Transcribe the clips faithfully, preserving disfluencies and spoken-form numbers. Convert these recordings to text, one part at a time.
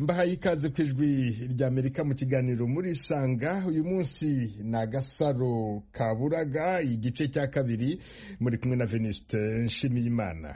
mbahaye ikaze ku ijwi ry'Amerika mu kiganiro muri Sanga. Uyu munsi ni Agasaro Kaburaga, igice cya kabiri, muri kumwe na Venuste Nshimiyimana.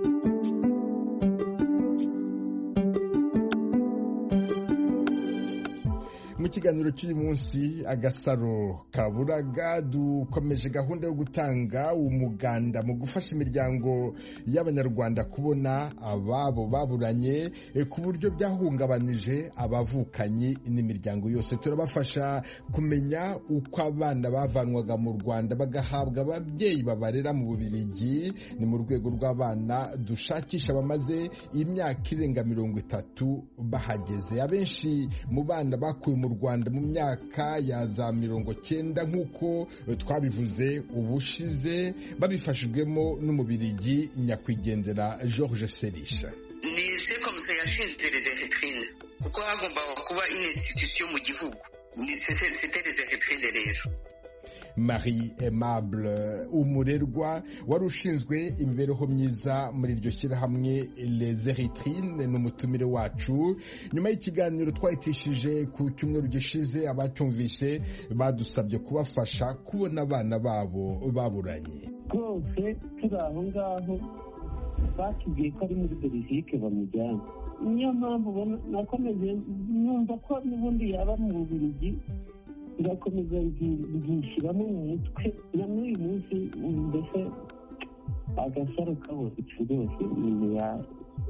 Mu kiganiro cy'uyu munsi Agasaro Kaburaga dukomeje gahunda yo gutanga umuganda mu gufasha imiryango y'Abanyarwanda kubona ababo baburanye ku buryo byahungabanije abavukanyi n'imiryango yose. Turabafasha kumenya uko abana bavanwaga mu Rwanda bagahabwa ababyeyi babarera mu Bubiligi. Ni mu rwego rw'abana dushakisha bamaze imyaka irenga mirongo itatu bahageze. Abenshi mu bana bakuye mu Rwanda mu myaka ya za mirongo cyenda nk'uko twabivuze ubushize, babifashijwemo n'Umubiligi nyakwigendera George Serisha. Ni se comme ça yashinze les Erythrines kuko hagomba kuba une institution mu gihugu. C'était les Erythrines rero. Marie Aimable Umurerwa wari ushinzwe imibereho myiza muri iryo shyirahamwe Les Erythrines n'umutumire wacu. Nyuma y'ikiganiro twahitishije ku cyumweru gishize, abatumvise badusabye kubafasha kubona abana babo baburanye. Rwose turi aho ngaho batubwiye ko ari muri Belgique bamujyana. Niyo mpamvu nakomeje numva ko n'ubundi yaba mu Bubiligi, birakomeza byishyiramo mu mutwe. Na n'uyu munsi mbese Agasaro kabonetse rwose nyine ya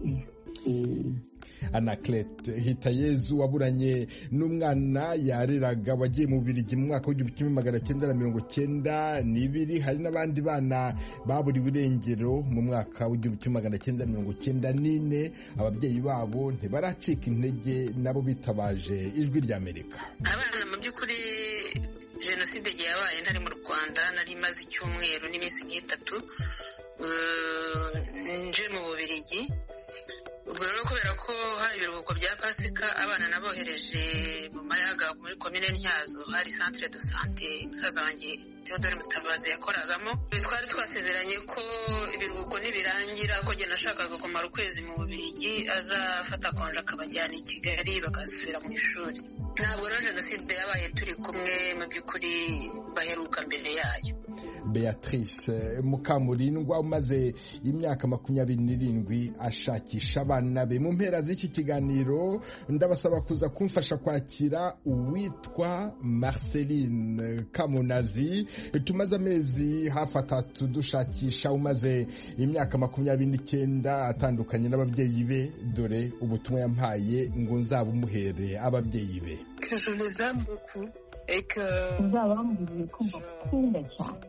Anaclet Hitayezu waburanye n'umwana yareraga wagiye mu Bubiligi mu mwaka w'igihumbi kimwe magana cyenda na mirongo cyenda n'ibiri. Hari n'abandi bana baburiwe irengero mu mwaka w'igihumbi kimwe magana cyenda mirongo cyenda n'ine. Ababyeyi babo ntibaracika intege, nabo bitabaje ijwi ry'Amerika. Abana mu by'ukuri jenoside yabaye ntari mu Rwanda, nari maze icyumweru n'iminsi nk'itatu nje mu Bubiligi. Ubwo rero kubera ko hari ibiruhuko bya Pasika, abana nabohereje mu Mayaga muri komine Ntyazo, hari centre de santé musaza wanjye Theodore Mutabazi yakoragamo. Twari twasezeranye ko ibiruhuko nibirangira ko jye nashakaga kumara ukwezi mu Bubiligi, azafata konje akabajyana i Kigali bagasubira mu ishuri. Ntabwo rero jenoside yabaye turi kumwe, mu by'ukuri baheruka mbere yayo. Beatrice Mukamurindwa umaze imyaka makumyabiri n'irindwi ashakisha abana be. Mu mpera z'iki kiganiro ndabasaba kuza kumfasha kwakira uwitwa Marceline Kamunazi. Tumaze amezi hafi atatu dushakisha, umaze imyaka makumyabiri n'icyenda atandukanye n'ababyeyi be. Dore ubutumwa yampaye ngo nzabumuhere ababyeyi be. Que je les aime beaucoup. uzabamburiye ko mbakunda cyane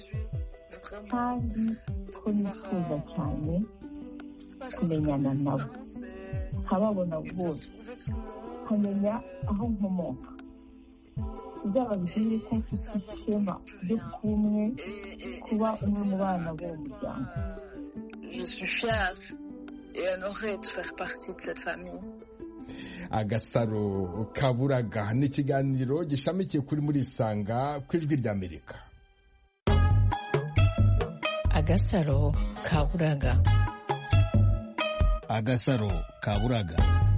kandi ko nifuza cyane kumenyana nabo, nkababona bose, nkamenya aho nkomoka. uzababwire ko mfite ishema ryo kumwe kuba umwe mu bana b'uwo muryango. Je suis fière et honorée de faire partie de cette famille. Agasaro Kaburaga ni ikiganiro gishamikiye kuri muri Sanga ku ijwi ry'Amerika. Agasaro Kaburaga. Agasaro Kaburaga.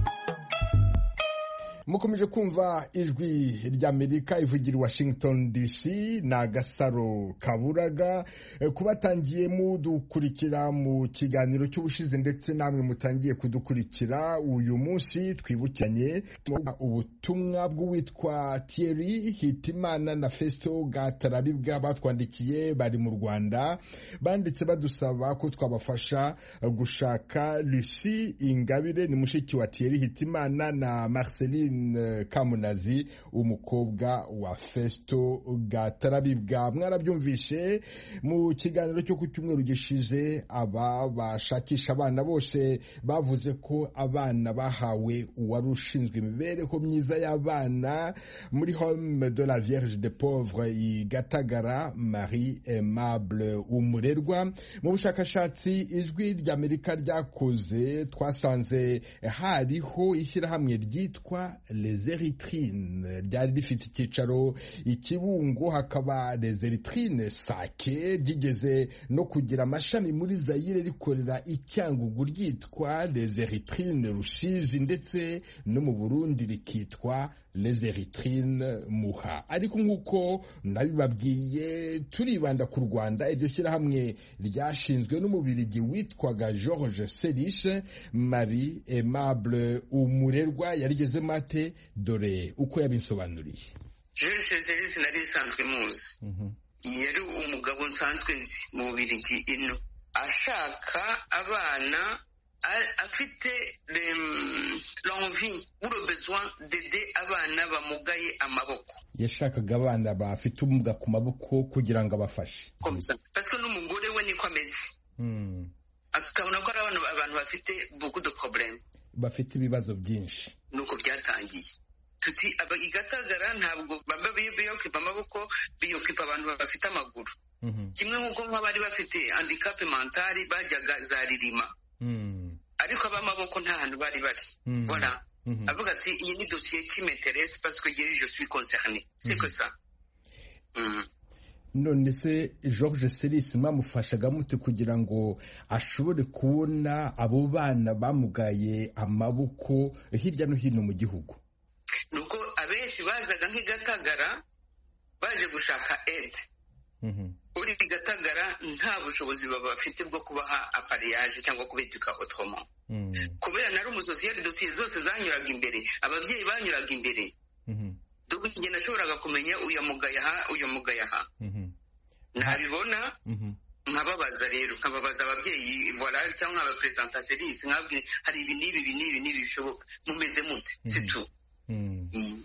Mukomeje kumva ijwi ry'Amerika ivugira Washington D C. na Agasaro Kaburaga. Kubatangiye mudukurikira mu kiganiro cy'ubushize ndetse namwe mutangiye kudukurikira uyu munsi, twibukanye ubutumwa bw'uwitwa Thierry Hitimana na Festo Gatarabibwa batwandikiye, bari mu Rwanda. Banditse badusaba ko twabafasha gushaka Lucie Ingabire, ni mushiki wa Thierry Hitimana, na Marceline Kamunazi, umukobwa wa Festo Gatarabibwa. Mwarabyumvishe mu kiganiro cyo ku cyumweru gishize, aba bashakisha abana bose bavuze ko abana bahawe uwari ushinzwe imibereho myiza y'abana muri Home de la Vierge des Pauvres i Gatagara, Marie Aimable Umurerwa. Mu bushakashatsi ijwi ry'Amerika ryakoze, twasanze hariho ishyirahamwe ryitwa les Erythrines ryari rifite icyicaro ikibungo, hakaba les Erythrines Sake ryigeze no kugira amashami muri Zaire rikorera icyangugu ryitwa les Erythrines Rusizi, ndetse no mu Burundi rikitwa les Erythrines Muha. Ariko nk'uko nabibabwiye turibanda ku Rwanda, iryo shyirahamwe ryashinzwe n'umubirigi witwaga Georges Serishe. Marie Aimable Umurerwa yarigeze mate, dore uko yabinsobanuriye. Georges Serishe nari isanzwe muzi, yari umugabo nsanzwe nzi mu Bubiligi ino, ashaka abana, afite l'envie ou le besoin d'aider abana bamugaye amaboko. Yashakaga abana bafite ubumuga ku maboko kugira ngo abafashe. Parce que n'umugore we niko ameze. Mm. Akabona ko ari abantu bafite beaucoup de problèmes. Bafite ibibazo byinshi. Nuko byatangiye. Tuti Igatagara ntabwo baba biyokipa amaboko, biyokipa abantu bafite amaguru. Kimwe nk'uko nk'abari bafite handicap mentale bajyaga za Ririma. Mm. Ariko abamaboko nta hantu bari bari. Mm. Voilà. Mm-hmm. Avuga ati iyi ni dossier qui m'intéresse parce que je suis concerné. C'est mm-hmm. que ça. Mm. None se Georges Serishe mwamufashaga mute kugira ngo ashobore kubona abo bana bamugaye amaboko hirya no hino mu gihugu? Nuko abenshi bazaga nk'Igatagara baje gushaka aide. Mhm. Uri Gatagara nta bushobozi baba bafite bwo kubaha appareillage cyangwa kubeduka autrement. Mhm. Kubera nari umusosiyete, dossier zose zanyuraga imbere, ababyeyi banyuraga imbere. Mhm. Doko nge nashoboraga kumenya uyu mugaye aha uyu mugaye aha. Mhm. Nabibona. Mhm. Nkababaza rero nkababaza ababyeyi voilà cyangwa abapresenta Serishe nkabwi hari ibi nibi ibi nibi nibi bishoboka mumeze mute. C'est tout. Mhm.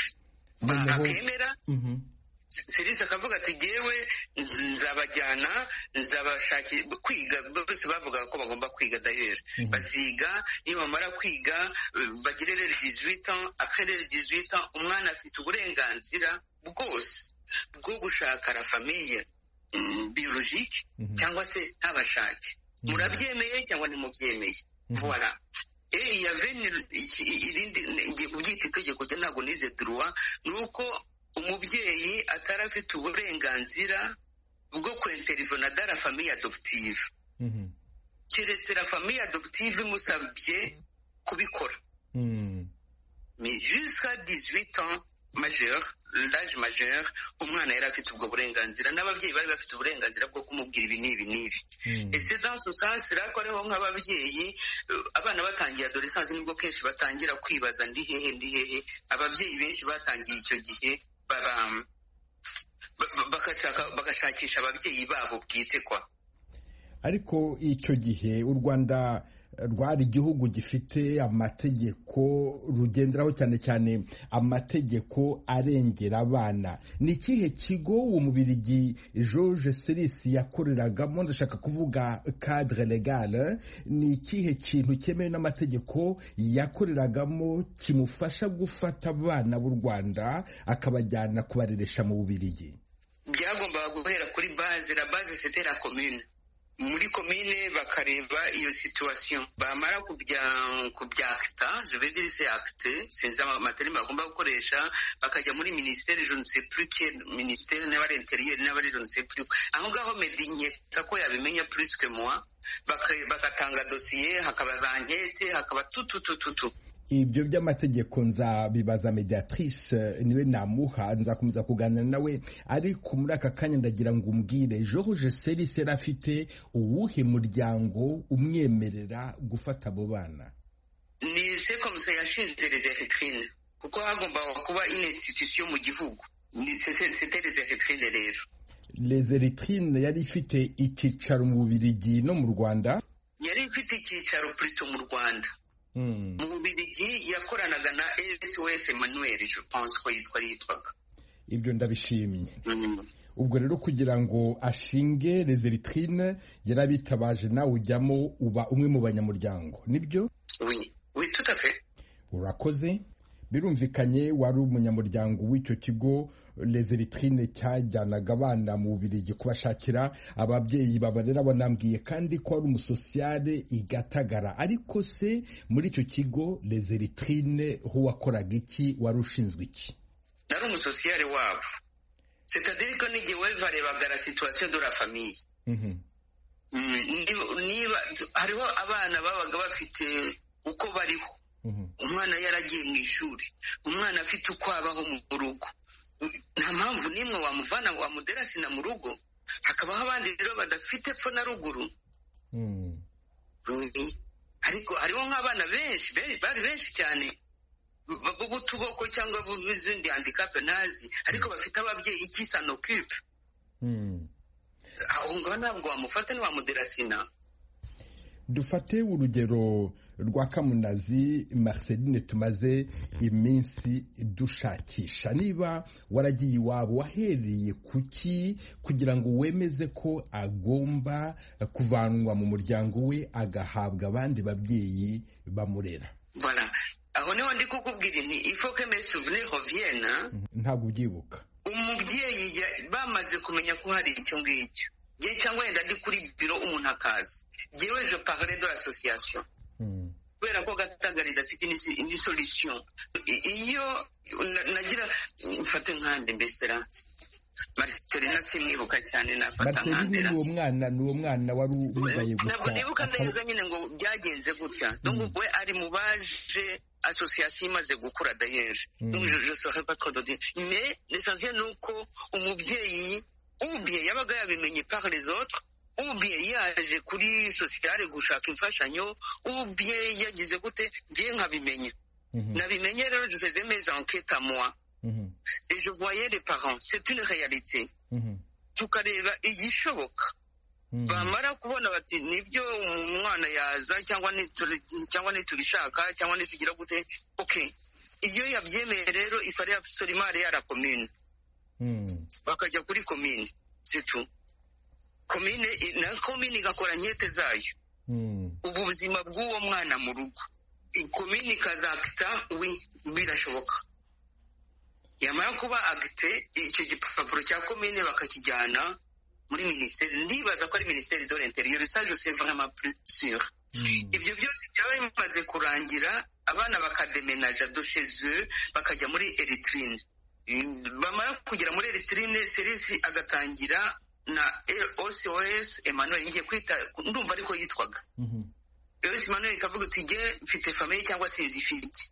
Bakemera. Mhm. Serishe akavuga ati jewe nzabajyana nzabashaki kwiga, bose bavuga ko bagomba kwiga d'ailleurs. Mm-hmm. Baziga nibamara kwiga bagire les dix-huit ans, après les dix-huit ans umwana afite uburenganzira bwose bwo gushaka la famille mm, biologique. Mm-hmm. Cyangwa se ntabashaki. Mm-hmm. Murabyemeye cyangwa ntimubyemeye. Mm-hmm. Voilà. Et il y avait irindi ngiye kubyita itegeko cyo ntabwo nize droit, nuko umubyeyi atarafite uburenganzira bwo kwintervena dans la famille adoptive. Mhm. Kiretse la famille adoptive musabye kubikora. Mhm. Mais jusqu'à dix-huit ans majeur, l'âge majeur, umwana yari afite ubwo burenganzira n'ababyeyi bari bafite uburenganzira bwo kumubwira ibi n'ibi n'ibi. Mm. Et c'est dans ce sens là ko ariho nk'ababyeyi abana batangiye adolescence nibwo kenshi batangira kwibaza ndi hehe ndi hehe. Ababyeyi benshi batangiye icyo gihe bagashakisha ababyeyi babo bwite kwa. Ariko icyo gihe u Rwanda rwari igihugu gifite amategeko rugenderaho cyane cyane amategeko arengera abana. Ni ikihe kigo uwo mubirigi Georges Serishe yakoreragamo? Ndashaka kuvuga cadre legal. Ni ikihe kintu cyemewe n'amategeko yakoreragamo kimufasha gufata abana b'u Rwanda akabajyana kubareresha mu Bubirigi? Byagombaga guhera kuri base. La base c'était la commune. Muri commune bakareba iyo situation, bamara kubya kubyakta, je veux dire c'est acté, sinzi amaterima bagomba gukoresha, bakajya muri ministère, je ne sais plus quel ministère, n'abari intérieur n'abari je ne sais plus. Aho ngaho medinye kako yabimenya plus que moi, bakatanga dossier, hakaba za enquête, hakaba tout tout tout tout. Ibyo by'amategeko nzabibaza mediatrice niwe namuha, nzakomeza kuganira nawe, ariko muri aka kanya ndagira ngo umbwire Georges Serishe afite uwuhe muryango umwemerera gufata abo bana? Ni c'est comme ça yashinze les Erythrines, kuko hagomba kuba une institution mu gihugu. C'était les Erythrines rero. Les Erythrines yari ifite icyicaro mu Bubiligi no mu Rwanda? Yari ifite icyicaro plutôt mu Rwanda. Mm. Mu Bubiligi yakoranaga na S O S Emmanuel, je pense ko yitwa yitwaga. Ibyo ndabishimye. Mm. Ubwo rero kugira ngo ashinge les Erythrines yarabitabaje nawe ujyamo uba umwe mu banyamuryango, nibyo? Oui, oui, tout à fait. Urakoze. birumvikanye wari umunyamuryango w'icyo kigo Les Eritrines cyajyanaga abana mu Bubiligi kubashakira ababyeyi babarera. Banambwiye kandi ko ari umusosiyale i Gatagara. Ariko se muri icyo kigo Les Eritrines ho wakoraga iki? Wari ushinzwe iki? Nari umusosiyale wabo, c'est-à-dire ko n'igihe barebaga la situation de la famille. Mhm. Niba hariho abana babaga bafite uko bariho, umwana yaragiye mu ishuri, umwana afite uko abaho mu rugo, nta mpamvu n'imwe wamuvana wamuderasina mu rugo. Hakabaho abandi rero badafite epfo na ruguru. Ariko hariho nk'abana benshi bari benshi cyane b'utuboko cyangwa b'izindi handicap nazi, ariko bafite ababyeyi qui s'en occupe. aho ngaho ntabwo wamufata ntiwamuderasina. Dufate urugero rwa Kamunazi Marceline tumaze iminsi dushakisha. Niba waragiye iwabo, wahereye kuki kugira ngo wemeze ko agomba kuvanwa mu muryango we agahabwa abandi babyeyi bamurera? Voilà, aho niho ndi kukubwira nti il faut que mes souvenirs reviennent. Ntabwo ubyibuka? Umubyeyi bamaze kumenya ko hari icyo ngicyo, je cyangwa yenda ndi kuri biro umuntu akazi, jewe je parlais de l'association. Kubera ko Gatagara idafite indi solution. Iyo nagira mfate nkande mbesera Marcelina simwibuka cyane nafata nkande. Marcelina uwo mwana n'uwo mwana wari umugaye gusa. Ntabwo nibuka neza nyine ngo byagenze gutya. Donc we ari mu baje association imaze gukura d'ailleurs. Donc je je saurais pas quoi dire. Mais l'essentiel nuko umubyeyi ou bien yabaga yabimenye par les autres, ou bien yaje kuri sociale gushaka imfashanyo, ou bien yagize gute bye nkabimenya. Nabimenye rero je faisais mes enquêtes à moi. Et je voyais les parents, c'est une réalité. Tukareba igishoboka. Bamara kubona bati nibyo umwana yaza cyangwa cyangwa nitubishaka cyangwa nitugira gute, okay. Iyo yabyemeye rero ifare absolument aller à la commune. Bakajya kuri commune, c'est tout. Commune na commune igakora nyete zayo. Ubu buzima bw'uwo mwana mu rugo. Commune ikazakita wi birashoboka. Yamara kuba agite icyo gipapuro cya commune bakakijyana muri ministère. Ndibaza ko ari ministère de l'intérieur, ça je sais vraiment plus sûr. Ibyo byose byabaye bimaze kurangira, abana bakademenaja de chez eux bakajya muri Eritrine. Bamara kugera muri Eritrine, serisi agatangira na O C O S Emmanuel ngiye kwita ndumva ariko yitwaga. O C O S Emmanuel ikavuga uti nge mfite famille cyangwa sinzifite.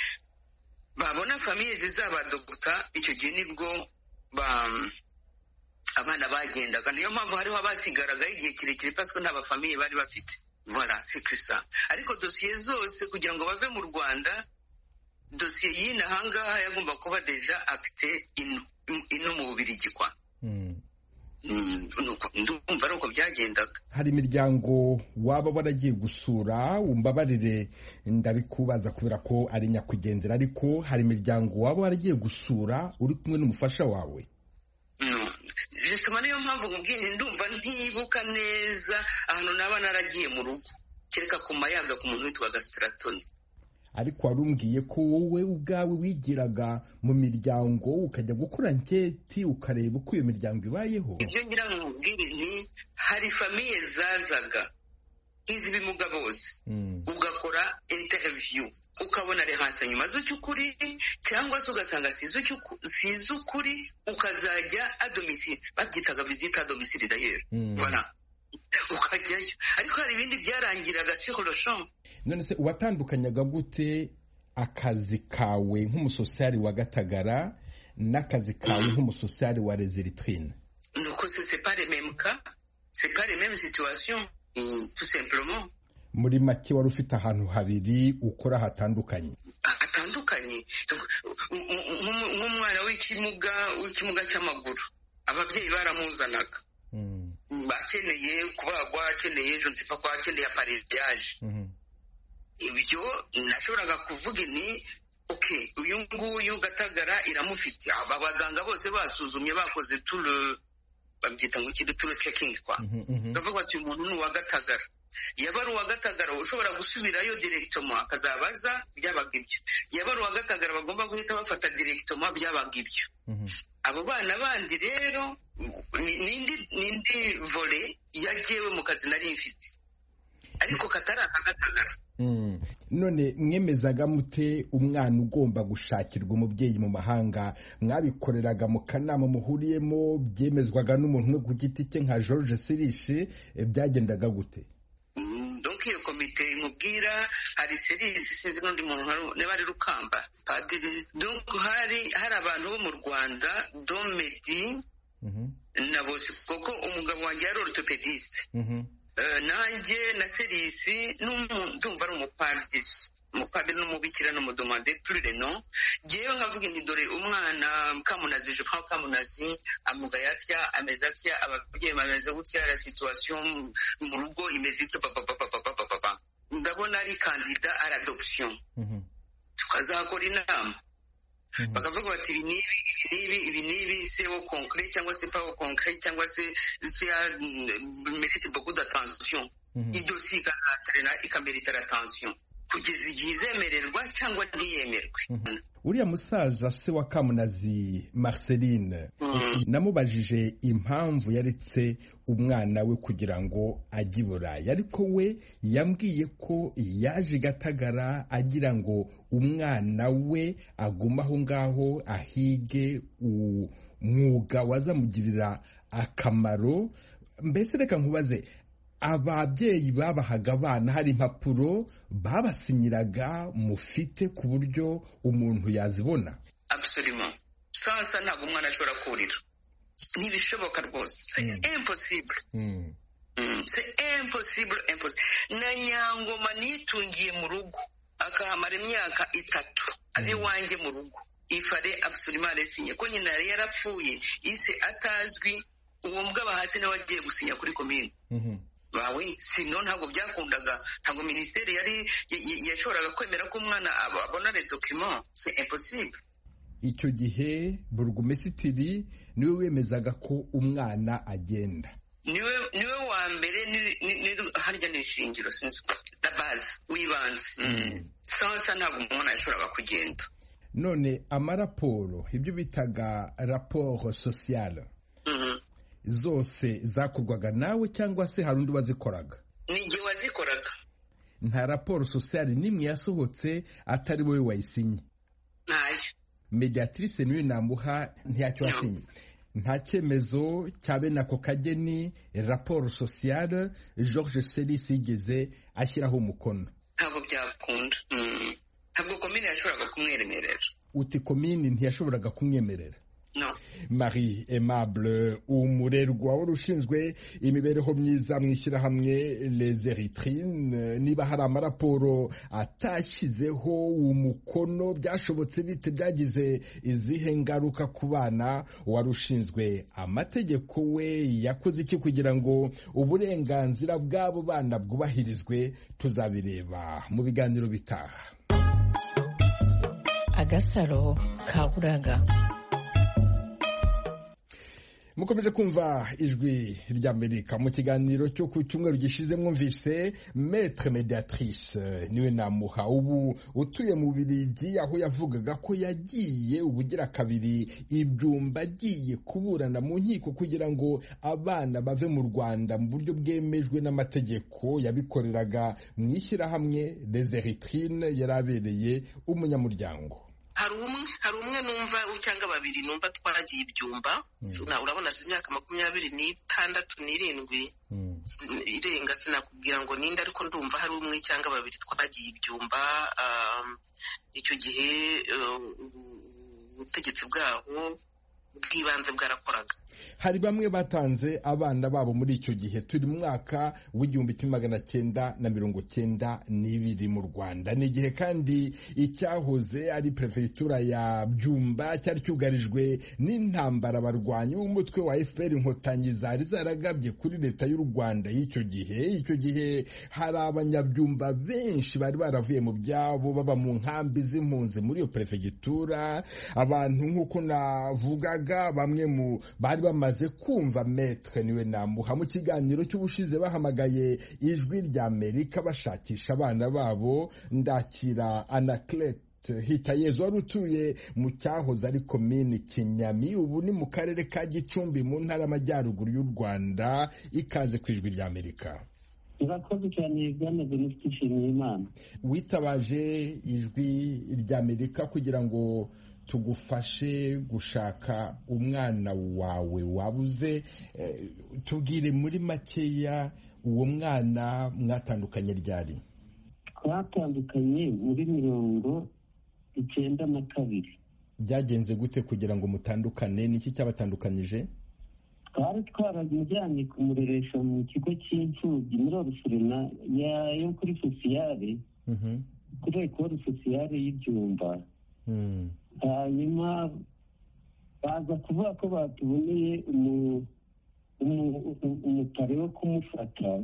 Babona famille zizaba dogita, icyo gihe nibwo ba abana bagendaga. Niyo mpamvu hariho abasigaraga igihe kirekire parce que nta ba famille bari bafite. Voilà, c'est que ça. Ariko dossier zose kugira ngo bave mu Rwanda, dossier yina hangaha yagomba kuba deja acte ino ino mu Bubiligi kwa. Ndumva ari uko byagendaga. Hari imiryango waba waragiye gusura, umbabarire ndabikubaza kubera ko ari nyakwigendera, ariko hari imiryango waba waragiye gusura uri kumwe n'umufasha wawe? No, justement niyo mpamvu nkubwiye ndumva ntibuka neza ahantu naba naragiye mu rugo, kereka ku mayaga ku muntu witwaga Stratoni. Ariko warumbwiye ko wowe ubwawe wigiraga mu miryango ukajya gukora nketi ukareba uko iyo miryango ibayeho? Ibyo ngira nkubwire ni hari famille zazaga izi bimuga bose, ugakora interview ukabona rehanse nyuma z'ukuri cyangwa se ugasanga sizo ukuri, ukazajya a domicile, babyitaga visite a domicile d'ailleurs. Voilà, ukajyayo. Ariko hari ibindi byarangiraga sur le champ. None se watandukanyaga gute akazi kawe nk'umusosiyali wa Gatagara n'akazi kawe nk'umusosiyali wa Les Eritrines? Nuko c'est pas les mêmes cas, c'est pas les mêmes situations, tout simplement. Muri make wari ufite ahantu habiri ukora hatandukanye? Hatandukanye. Nk'umwana w'ikimuga w'ikimuga cy'amaguru, ababyeyi baramuzanaga. Bakeneye kubagwa, akeneye ejo nsifa ko akeneye aparelage. Ibyo nashoboraga kuvuga ni okay, uyu nguyu Gatagara iramufite. Abaganga bose basuzumye bakoze tout le babyita ngo kindi tout le checking kwa. Bavuga ati umuntu ni wa Gatagara. yaba ari uwa Gatagara ushobora gusubirayo directement akazabaza byabaga ibyo, yaba ari uwa Gatagara bagomba guhita bafata directement byabaga ibyo. Abo bana bandi rero nindi nindi volley yagiyewe mu kazi nari mfite ariko katari akagatagara. Mm. None mwemezaga mute umwana ugomba gushakirwa umubyeyi mu mahanga? Mwabikoreraga mu kanama muhuriyemo, byemezwaga n'umuntu umwe ku giti cye nka George Sirishi, byagendaga gute? Mm, donc iyo komite imubwira hari Sirishi sinzi n'undi muntu niba ari Rukamba padiri, donc hari hari abantu bo mu Rwanda Domedi mhm mm na bose koko umugabo wanjye yari orthopediste mhm Uh, nanjye na Serisi ndumva ari umupadiri umupadiri n'umubikira n'umudemande plus le nom. Jewe nkavuga nti dore umwana Kamunazi, je prends Kamunazi amugaye atya ameze atya, ababyeyi bameze gutya, la situation mu rugo imeze ityo papa papa papa papa, ndabona ari candidat à l'adoption. Mhm tukazakora inama bakavuga bati ibi nibi ibi ibi nibi c'est au concret cyangwa c'est pas au concret cyangwa c'est c'est mérite beaucoup d'attention. Idosiye ikazaterera ikamérita l'attention kugeza igihe izemererwa cyangwa ntiyemerwe. Uriya musaza se wa Kamunazi Marceline, namubajije impamvu yaretse umwana we kugira ngo ajye i Burayi, ariko we yambwiye ko yaje Gatagara agira ngo umwana we aguma aho ngaho ahige umwuga wazamugirira akamaro. Mbese reka nkubaze, ababyeyi babahaga abana hari impapuro babasinyiraga mufite ku buryo umuntu yazibona? Absolument. Sasa ntabwo umwana ashobora kurira, ntibishoboka rwose, c'est impossible. Mm. Mm. C'est impossible, impossible. Na Nyangoma nitungiye mu rugo akahamara imyaka itatu ari wanjye mu rugo, ifare absolument resinye ko nyina yari yarapfuye ise atazwi, uwo mbwa hasi nawe agiye gusinya kuri komine. Mhm bawe sino ntabwo byakundaga, ntabwo ministeri yari yashoboraga kwemera ko umwana abona les documents, c'est impossible. Icyo gihe burugumesitiri niwe wemezaga ko umwana agenda, niwe niwe wa mbere ni harya n'ishingiro sinzi la base wibanze. Sasa ntabwo umuntu yashoboraga kugenda. None amaraporo ibyo bitaga rapport social mhm zose zakorwaga nawe cyangwa se hari undi wazikoraga? Ninjye wazikoraga. Nta raporo sociale nimwe yasohotse atari wowe wayisinye? Ntayo. Mediatrice niwe namuha ntiyacyo wasinye? Nta cyemezo cya bene ako kageni rapport sociale George Sirishi yigeze ashyiraho umukono? Ntabwo byakunda. Ntabwo komine yashoboraga kumwemerera. Uti komine ntiyashoboraga kumwemerera? No. Marie Aimable umurerwa warushinzwe imibereho myiza mwishyirahamwe Les Eritrines, niba hari amaraporo atashyizeho umukono byashobotse bite, byagize izihe ngaruka ku bana? Warushinzwe amategeko we yakoze iki kugira ngo uburenganzira bw'abo bana bwubahirizwe? Tuzabireba mu biganiro bitaha. Agasaro Kaburaga. Mukomeje kumva ijwi ry'Amerika. Mu kiganiro cyo ku cyumweru gishize mwumvise Maître Mediatrice niwe namuha ubu utuye mu Bubiligi, aho yavugaga ko yagiye ubugira kabiri ibyumba agiye kuburana mu nkiko kugira ngo abana bave mu Rwanda mu buryo bwemejwe n'amategeko. Yabikoreraga mu ishyirahamwe Les Eritrines yarabereye umunyamuryango. hari umwe hari umwe numva cyangwa babiri numva twaragiye ibyumba. Urabona imyaka makumyabiri n'itandatu n'irindwi irenga, sinakubwira ngo ninde, ariko ndumva hari umwe cyangwa babiri twaragiye ibyumba. Icyo gihe ubutegetsi bwaho bw'ibanze bwarakoraga. Hari bamwe batanze abana babo muri icyo gihe. Turi mu mwaka w'igihumbi kimwe magana cyenda na mirongo cyenda n'ibiri mu Rwanda. Ni igihe kandi icyahoze ari prefegitura ya Byumba cyari cyugarijwe n'intambara abarwanyi b'umutwe wa F P R Inkotanyi zari zaragabye kuri leta y'u Rwanda y'icyo gihe. Icyo gihe hari abanyabyumba benshi bari baravuye mu byabo baba mu nkambi z'impunzi muri iyo prefegitura. Abantu nk'uko navugaga kaburaga bamwe mu bari bamaze kumva Maître Niwenamuha mu kiganiro cy'ubushize bahamagaye ijwi rya Amerika bashakisha abana babo. Ndakira Anaclet Hitayezu wari utuye mu cyahoze ari komini Kinyami, ubu ni mu karere ka Gicumbi mu ntara y'Amajyaruguru y'u Rwanda. Ikaze ku ijwi rya Amerika. Urakoze cyane bwana Venuste Nshimiyimana. Witabaje ijwi rya Amerika kugira ngo tugufashe gushaka umwana wawe wabuze. Eh, tubwire muri makeya uwo mwana mwatandukanye ryari? Twatandukanye muri mirongo icyenda na kabiri. Byagenze gute kugira ngo mutandukane? Niki cyabatandukanyije? Twari twaramujyanye kumureresha mu kigo cy'imfubyi muri Orusorena yo kuri sosiyale, kuri ekore sosiyale y'Ibyumba. Hanyuma baza kuvuga ko batuboneye umutare wo kumufata.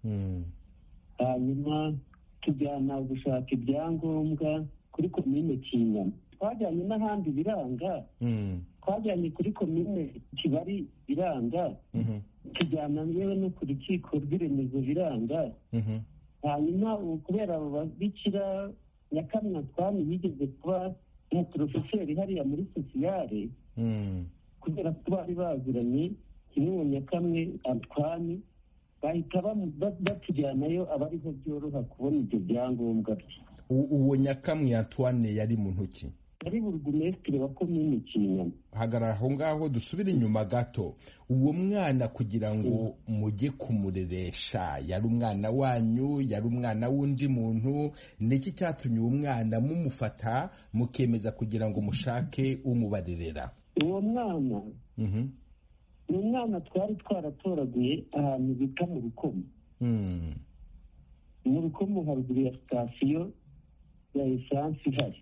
Hanyuma tujyana gushaka ibyangombwa kuri komine Kinyami. Twajyanye n'ahandi biranga, twajyanye kuri komine Kibari biranga, tujyana yewe no ku rukiko rw'iremezo biranga. Hanyuma kubera abo babikira Nyakamwe Antoine yigeze kuba umuprofeseri hariya muri sosiyale, kubera ko bari baziranye kimwe Nyakamwe Antoine, bahita batujyanayo abariho byoroha kubona ibyo byangombwa bye. Uwo Nyakamwe Antoine yari muntu ki? Yari burugumesitiri wa komini Kinyami. Hagarara aho ngaho dusubire inyuma gato. Uwo mwana kugira ngo mujye kumureresha, yari umwana wanyu, yari umwana w'undi muntu? Niki cyatumye uwo mwana mumufata mukemeza kugira ngo mushake umubarerera? Uwo mwana ni umwana twari twaratoraguye ahantu bita mu Rukomo. Mu Rukomo haruguru ya sitasiyo ya esansi ihari.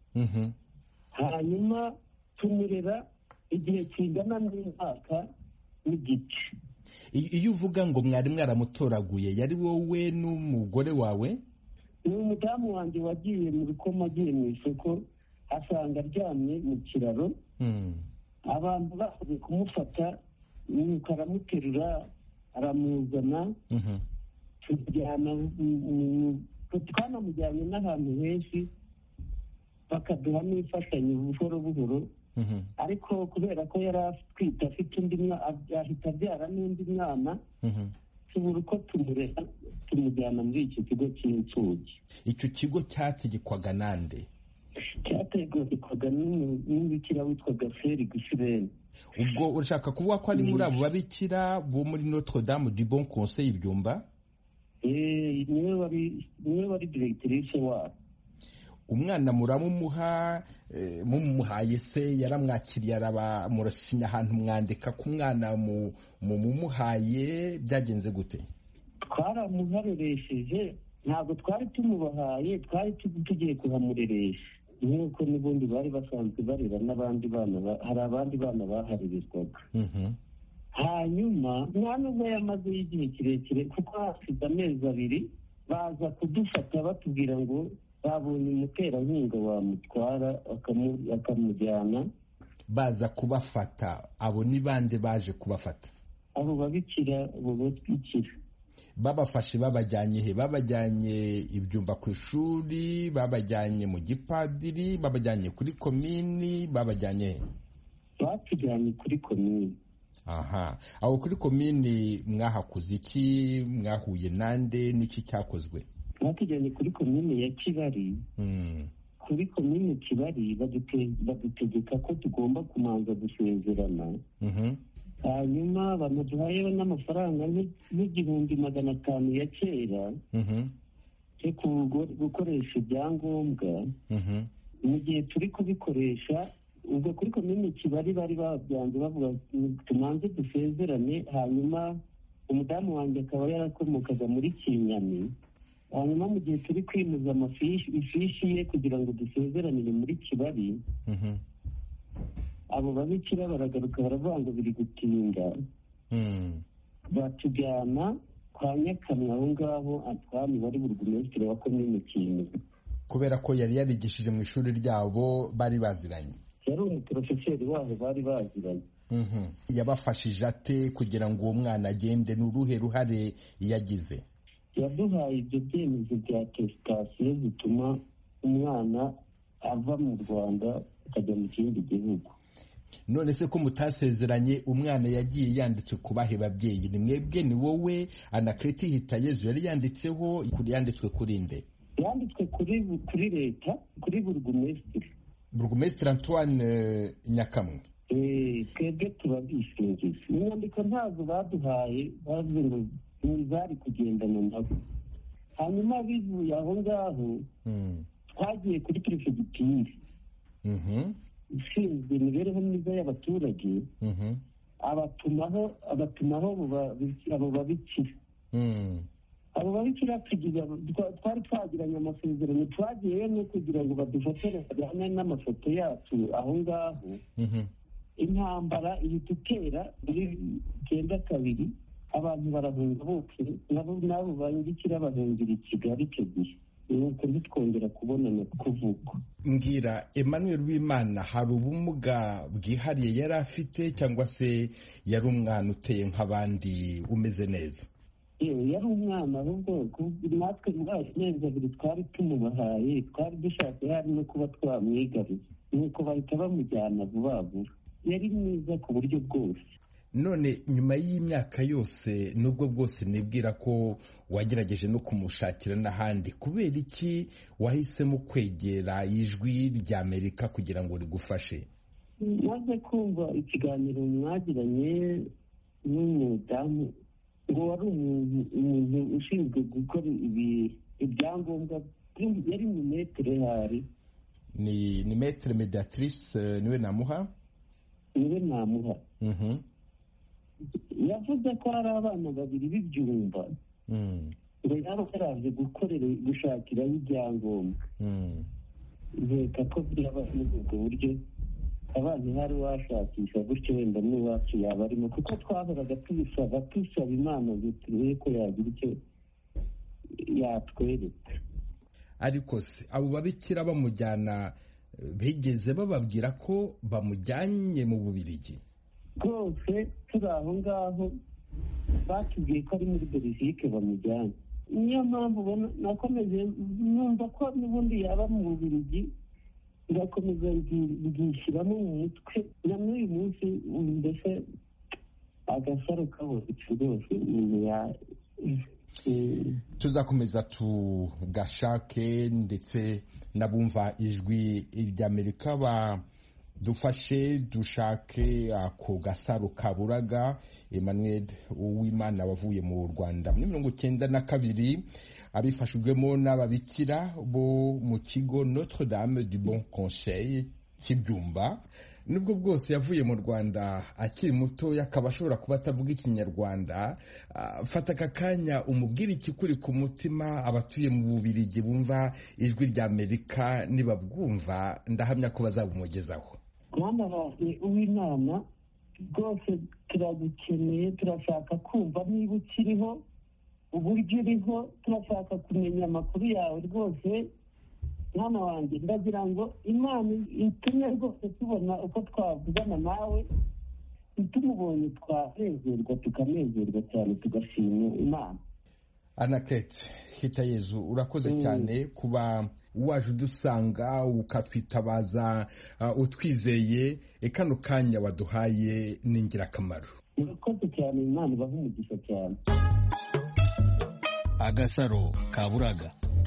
Hanyuma tumurera igihe kingana n'umwaka n'igice. Iyo uvuga ngo mwari mwaramutoraguye, yari wowe n'umugore wawe? Ni umudamu wanjye wagiye mu Rukomo, agiye mu isoko, asanga aryamye mu kiraro. Abantu baje kumufata, nuko aramuterura aramuzana. Twanamujyanye n'ahantu henshi bakaduha n'imfashanyo buhoro buhoro. Ariko kubera ko yari atwite afite undi mwana, ahita abyara n'undi mwana, tubura uko tumurera tumujyana muri icyo kigo cy'imfubyi. Icyo kigo cyategekwaga nande? Cyategekwaga n'umubikira witwaga Feri Gusirene. Ubwo urashaka kuvuga ko ari muri abo babikira bo muri Notre Dame du Bon Conseil Ibyumba? Eh, niwe wari niwe wari directrice wabo. Umwana muramumuha, mumuhaye se yaramwakiriye araba murasinya ahantu mwandika ku mwana mu mumuhaye, byagenze gute? Twaramuhareresheje, ntabwo twari tumubahaye, twari tugiye kuhamureresha. Nk'uko n'ubundi bari basanzwe barera n'abandi bana, hari abandi bana baharerezwaga. Hanyuma nta nubwo yamazeho igihe kirekire, kuko hasize amezi abiri baza kudufata batubwira ngo babonye umuterankunga wamutwara akamujyana. Baza kubafata, abo ni bande baje kubafata? Abo babikira, abo batwikira. Babafashe babajyanye he? Babajyanye Ibyumba ku ishuri, babajyanye mu gipadiri, babajyanye kuri komini, babajyanye he? Batujyanye kuri komini. Aha, aho kuri komini mwahakoze iki? Mwahuye nande? Niki cyakozwe? Batujyanye kuri komini ya Kibari. Kuri komini Kibari badutegeka ko tugomba kumanza gusezerana. Hanyuma banaduhayeho n'amafaranga n'igihumbi magana atanu ya kera cyo gukoresha ibyangombwa. Mu gihe turi kubikoresha, ubwo kuri komini Kibari bari babyanze bavuga tumanze dusezerane. Hanyuma umudamu wanjye akaba yarakomokaga muri Kinyami. Hanyuma mu gihe turi kwimuza amafishi ifishi ye kugira ngo dusezeranire muri Kibari, abo babikira baragaruka baravuga ngo biri gutinda. Batujyana kwa Nyakamwe aho ngaho Antoine wari burugumesitiri wa komine Kinyami. Kubera ko yari yarigishije mu ishuri ryabo bari baziranye. yari umuporofeseri wabo bari baziranye. Yabafashije ate kugira ngo uwo mwana agende? Ni uruhe ruhare yagize? Yaduhaye ibyo byemezo bya tesitasiyo bituma umwana ava mu Rwanda akajya mu kindi gihugu. None se ko mutasezeranye, umwana yagiye yanditse ku bahe babyeyi? Ni mwebwe, ni wowe? Anaclet Hitayezu yari yanditseho, yanditswe kuri nde? Yanditswe kuri kuri leta, kuri burugumesitiri burugumesitiri Antoine Nyakamwe. Eh, twebwe turabishingiza. Inyandiko ntabwo baduhaye, bavuze ngo ntibari kugendana nabo. Hanyuma bivuye aho ngaho twagiye kuri perefegitire ishinzwe imibereho myiza y'abaturage, abatumaho abatumaho abo babikira. Abo babikira twari twagiranye amasezerano, twagiyeyo no kugira ngo badufotore hamwe n'amafoto yacu aho ngaho. Intambara ihita itera muri icyenda kabiri, abantu barahunga bose, nabo nabo bangikira bahungira i Kigali icyo gihe, nuko ntitwongera kubonana kuvuga. Mbwira, Emmanuel Uwimana hari ubumuga bwihariye yari afite, cyangwa se yari umwana uteye nk'abandi umeze neza? Yari umwana, ahubwo natwe muri ayo mezi abiri twari tumubahaye, twari dushaka yari no kuba twamwigaruza, nuko bahita bamujyana vuba vuba. Yari mwiza ku buryo bwose. None nyuma y'imyaka yose nubwo bwose nibwira ko wagerageje no kumushakira n'ahandi, kubera iki wahisemo kwegera ijwi rya Amerika kugira ngo rigufashe? Maze kumva ikiganiro mwagiranye n'umudamu ngo wari umuntu ushinzwe gukora ibyangombwa, yari ni metere hari ni ni metere Mediatrice niwe namuha niwe namuha yavuze ko hari abana babiri b'ibyumba ngo yaba yaraje gukorera gushakiraho ibyangombwa. Nkeka ko byaba muri ubwo buryo abana hari washakisha gutyo wenda n'iwacu yaba arimo, kuko twahoraga tubisaba tusaba Imana ngo turebe ko yagira icyo yatwereka. Ariko se abo babikira bamujyana bigeze bababwira ko bamujyanye mu Bubiligi? Rwose turi aho ngaho batubwiye ko ari muri Belgique bamujyanye. Niyo mpamvu nakomeje numva ko n'ubundi yaba mu Bubiligi, ngakomeza ngishyiramo mu mutwe na n'uyu munsi mbese agasaro kabonetse rwose. Tuzakomeza tugashake, ndetse n'abumva ijwi ry'Amerika badufashe dushake ako gasaro kaburaga Emmanuel Uwimana wavuye mu Rwanda muri mirongo icyenda na kabiri, abifashijwemo n'ababikira bo mu kigo Notre Dame du Bon Conseil cy'ibyumba. Nubwo bwose yavuye mu Rwanda akiri muto, akaba ashobora kuba atavuga Ikinyarwanda, fata aka kanya umubwire ikikuri ku mutima. Abatuye mu Bubiligi bumva ijwi rya Amerika nibabwumva, ndahamya ko bazabumugezaho. Mwana wawe Uwimana, rwose turagukeneye, turashaka kumva niba ukiriho, uburyo uriho, turashaka kumenya amakuru yawe rwose. Mwana wanjye, ndagira ngo Imana itumye rwose tubona uko twavugana nawe, tumubonye twanezerwa tukanezerwa cyane tugashima Imana. Anaclet Hitayezu, urakoze cyane kuba waje udusanga ukatwitabaza, uh, utwizeye. Kano kanya waduhaye ni ingirakamaro. Urakoze cyane, Imana ibahe umugisha cyane. Agasaro kaburaga.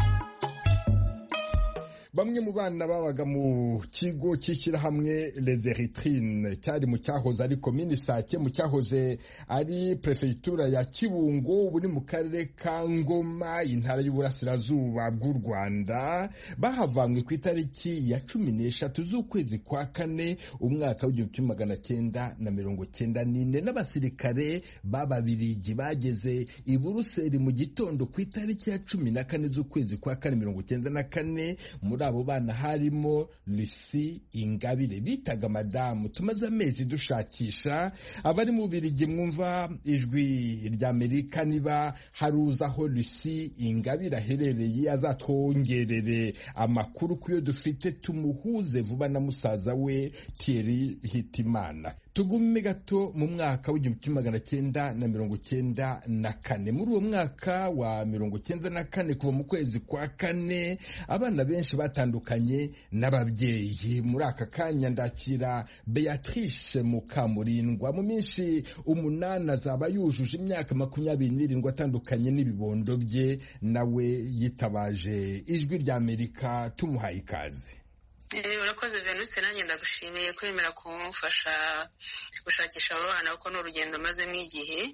Bamwe mu bana babaga mu kigo cy'ishyirahamwe Les Eritrines cyari mu cyahoze ari komini Sake, mu cyahoze ari prefegitura ya Kibungo, buri mu karere ka Ngoma, intara y'uburasirazuba bw'u Rwanda, bahavanywe ku itariki ya cumi n'eshatu z'ukwezi kwa kane umwaka w'igihumbi kimwe magana cyenda na mirongo cyenda n'ine n'abasirikare b'Ababiligi bageze i Buruseli mu gitondo ku itariki ya cumi na kane z'ukwezi kwa kane mirongo cyenda na kane. Muri abo bana harimo Lucy Ingabire bitaga madamu. Tumaze amezi dushakisha abari mu Bubiligi, mwumva ijwi rya Amerika, niba haruzaho Lucy Ingabire aherereye azatwongerere amakuru kuyo dufite, tumuhuze vuba na musaza we Thierry Hitimana. Tugume gato mu mwaka w'igihumbi kimwe magana cyenda na mirongo cyenda na kane. Muri uwo mwaka wa mirongo cyenda na kane, kuva mu kwezi kwa kane, abana benshi batandukanye n'ababyeyi. Muri aka kanya ndakira Beatrice Mukamurindwa. Mu minsi umunani azaba yujuje imyaka makumyabiri n'irindwi atandukanye n'ibibondo bye, nawe yitabaje ijwi rya Amerika, tumuhaye ikaze. urakoze Venus, nanjye ndagushimiye kwemera kumufasha gushakisha abo bana kuko ni urugendo mazemo igihe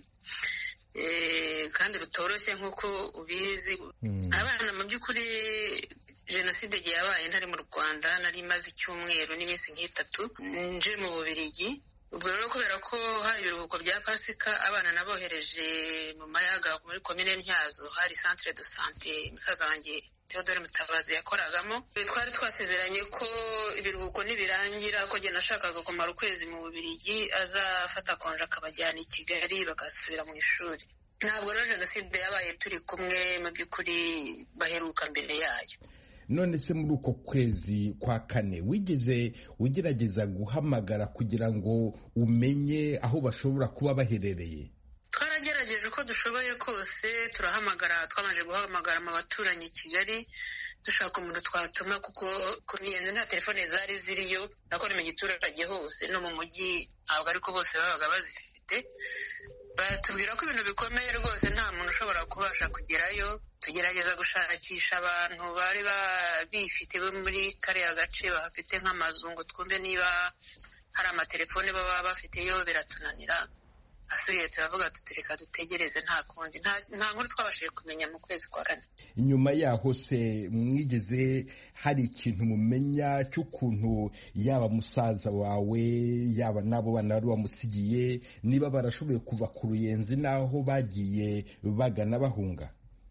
kandi rutoroshye nk'uko ubizi. Abana mu by'ukuri jenoside igihe yabaye ntari mu Rwanda, nari imaze icyumweru n'iminsi nk'itatu nje mu Bubiligi. Ubwo rero kubera ko hari ibiruhuko bya Pasika, abana nabohereje mu Mayaga muri komine Ntyazo, hari centre de santé musaza wanjye Theodore Mutabazi yakoragamo. Twari twasezeranye ko ibiruhuko nibirangira ko jye nashakaga kumara ukwezi mu Bubiligi, azafata konje akabajyana i Kigali bagasubira mu ishuri. Ntabwo rero jenoside yabaye turi kumwe, mu by'ukuri baheruka mbere yayo. None se muri uko kwezi kwa kane wigeze ugerageza guhamagara kugira ngo umenye aho bashobora kuba baherereye? Twarageregeje uko dushoboye kose, turahamagara, twabanje guhamagara mu baturanyi i Kigali dushaka umuntu twatuma, kuko ku miyenzi nta telefone zari ziriyo, nakora mu giturage hose no mu mujyi ntabwo ariko bose babaga bazifite. Batubwira ko ibintu bikomeye rwose, nta muntu ushobora kubasha kugerayo. Tugerageza gushakisha abantu bari bifite bo muri kariya gace bafite nk'amazu ngo twumve niba hari amatelefone baba bafiteyo, biratunanira. Asigaye turavuga tutureka dutegereze, nta kundi, nta nkuru twabashije kumenya mu kwezi kwa kane. Nyuma yaho se mwigeze hari ikintu mumenya cy'ukuntu yaba musaza wawe yaba nabo bana bari bamusigiye, niba barashoboye kuva ku Ruyenzi naho bagiye bagana bahunga?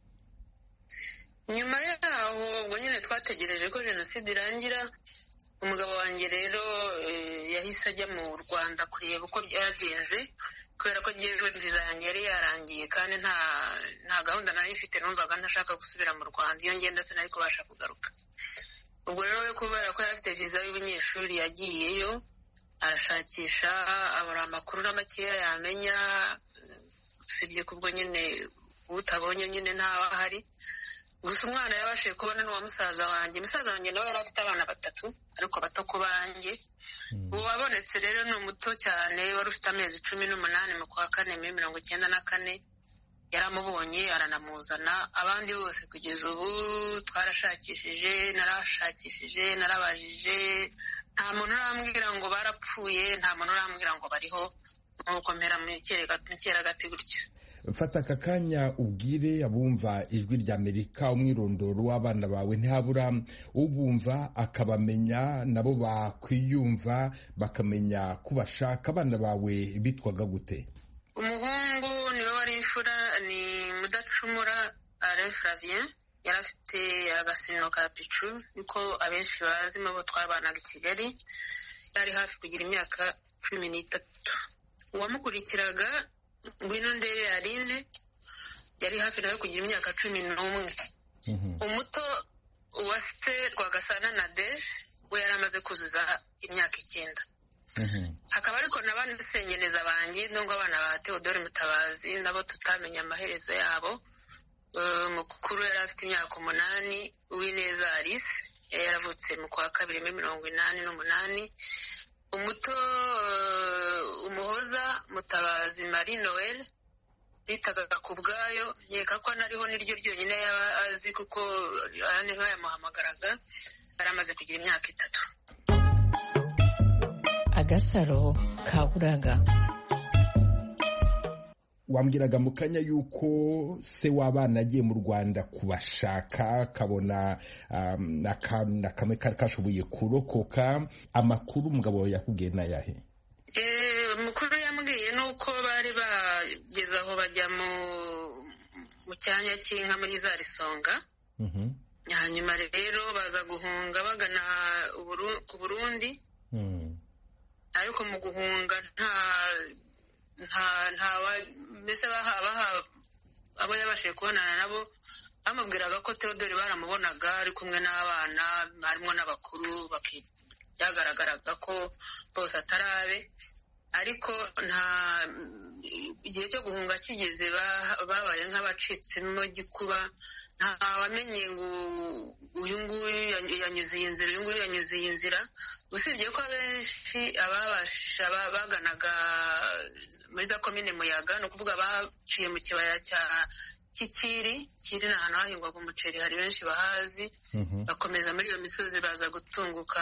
Nyuma yaho ubwo nyine twategereje ko jenoside irangira. Umugabo wanjye rero yahise ajya mu Rwanda kureba uko byagenze, kubera ko njyewe viza yanjye yari yarangiye kandi nta nta gahunda nari mfite, numvaga ntashaka gusubira mu Rwanda. Iyo ngenda sinari kubasha kugaruka. Ubwo rero we kubera ko yari afite viza y'ubunyeshuri yagiyeyo, arashakisha abura amakuru na makeya yamenya, usibye kubwo nyine utabonye nyine ntawe ahari. Gusa umwana yabashije kubona n'uwa musaza wanjye. Musaza wanjye nawe yari afite abana batatu ariko bato ku banjye. Ubu wabonetse rero ni umuto cyane, wari ufite amezi cumi n'umunani mu kwa kane muri mirongo icyenda na kane. Yaramubonye aranamuzana. Abandi bose kugeza ubu twarashakishije, narashakishije, narabajije, nta muntu urambwira ngo barapfuye, nta muntu urambwira ngo bariho, nuko mpera mu cyeragati gutyo. Fata aka kanya ubwire abumva ijwi rya Amerika umwirondoro w'abana bawe, ntihabura ubumva akabamenya nabo bakwiyumva bakamenya kubashaka. Abana bawe bitwaga gute? Umuhungu niwe wari imfura, ni Mudacumura Alain Flavien, yari afite agasino ka Pichu niko abenshi bazi, mu twabanaga i Kigali. Yari hafi kugira imyaka cumi n'itatu. Uwamukurikiraga Ngwino Ndere Aline yari hafi nawe kugira imyaka cumi n'umwe. Umuto wa se Rwagasana Nadege we yari amaze kuzuza imyaka icyenda. Hakaba ariko n'abandi sengeneza banjye ndongo abana ba Theodore Mutabazi nabo tutamenya amaherezo yabo. Mukuru yari afite imyaka umunani, Uwineza Alice yaravutse mu kwa kabiri muri mirongo inani n'umunani. Umuto Umuhoza Mutabazi Marie Noel bitaga ku bwayo, nkeka ko nariho niryo ryonyine yaba azi kuko abandi bayamuhamagaraga. Yaramaze kugira imyaka itatu. Agasaro Kaburaga. Wambwiraga mu kanya yuko se w'abana agiye mu Rwanda kubashaka, kabona akantu kamwe kari kashoboye kurokoka. Amakuru umugabo wawe yakubwiye n'ayahe? Mukuru yambwiye nuko bari bageze aho bajya mu mu cyanya cy'inka muri za Risonga. hanyuma rero baza guhunga bagana ku Burundi ariko mu guhunga nta nta nta mbese baha abo yabashije kubonana nabo bamubwiraga ko Theodore baramubonaga ari kumwe n'abana harimo n'abakuru byagaragaraga ko bose atarabe ariko nta igihe cyo guhunga kigeze babaye nk'abacitsemo gikuba nta wamenye ngo uyu nguyu yanyuze iyi nzira uyu nguyu yanyuze iyi nzira usibye ko abenshi ababasha baganaga muri za komine Muyaga ni ukuvuga baciye mu kibaya cya Kikiri kiri ni ahantu hahingwaga umuceri hari benshi bahazi bakomeza muri iyo misozi baza gutunguka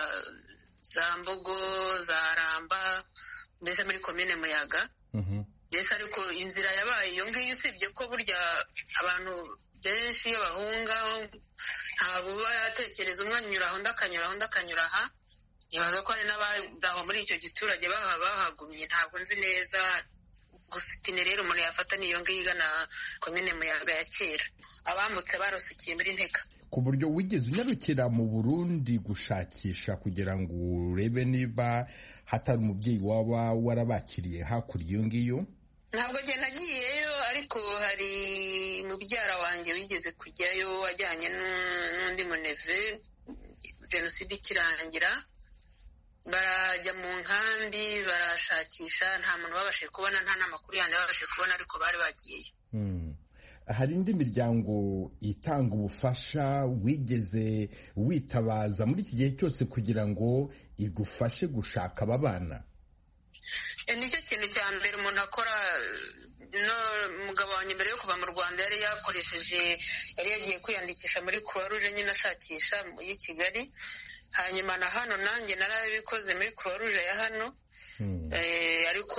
za Mbogo za Ramba mbese muri komine Muyaga mbese ariko inzira yabaye iyo ngiyo usibye ko burya abantu benshi iyo bahunga ntabwo uba yatekereza umwe anyura aho undi akanyura aho undi akanyura aha nibaza ko hari n'abaho muri icyo giturage bahagumye ntabwo nzi neza gusa itine rero umuntu yafata niyo ngiyo igana komine Muyaga ya kera abambutse barusikiye muri Ntega ku buryo wigeze unyarukira mu Burundi gushakisha kugira ngo urebe niba hatari umubyeyi waba warabakiriye hakurya iyo ngiyo ntabwo njye nagiyeyo ariko hari mubyara wanjye wigeze kujyayo wajyanye n'undi muneve jenoside ikirangira barajya mu nkambi barashakisha nta muntu babashije kubona nta n'amakuru yandi babashije kubona ariko bari bagiyeyo hari indi miryango itanga ubufasha wigeze witabaza muri iki gihe cyose kugira ngo igufashe gushaka aba bana nicyo kintu cya mbere umuntu akora no mugabo wanjye mbere yo kuva mu Rwanda yari yakoresheje yari yagiye kwiyandikisha muri Croix Rouge nyine ashakisha muri Kigali hanyuma na hano nanjye narabikoze muri Croix Rouge ya hano ariko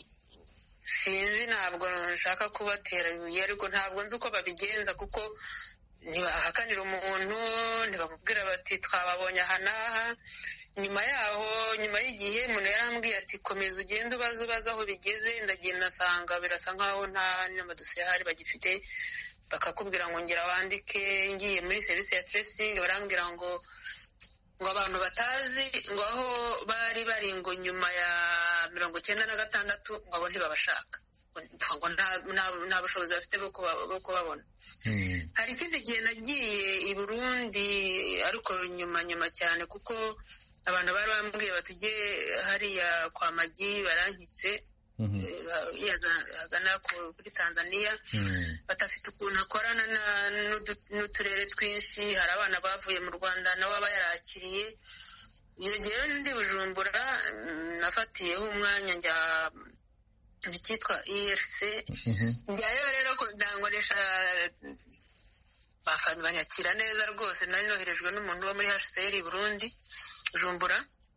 sinzi ntabwo nshaka kubatera ibuye ariko ntabwo nzi uko babigenza kuko ntibahakanira umuntu ntibamubwira bati twababonye aha n'aha nyuma yaho nyuma y'igihe umuntu yarambwiye ati komeza ugende ubaze ubaze aho bigeze ndagenda asanga birasa nkaho nta n'amadosiye ahari bagifite bakakubwira ngo ngira wandike ngiye muri serivisi ya tracing barambwira ngo ngo abantu batazi ngo aho bari bari ngo nyuma ya mirongo icyenda na gatandatu ngo abo ntibabashaka ngo nta bushobozi bafite bwo kubabona hari ikindi gihe nagiye i Burundi ariko nyuma nyuma cyane kuko abantu bari bambwiye batujye hariya kwa Magi barankitse hagana kuri Tanzania batafite ukuntu akorana n'uturere twinshi hari abana bavuye mu Rwanda nabo aba yarakiriye iyo gihe ndi Bujumbura nafatiyeho umwanya njya ikitwa E R C njyayo rero ndangoresha banyakira neza rwose nari noherejwe n'umuntu wo muri H C R i Burundi Bujumbura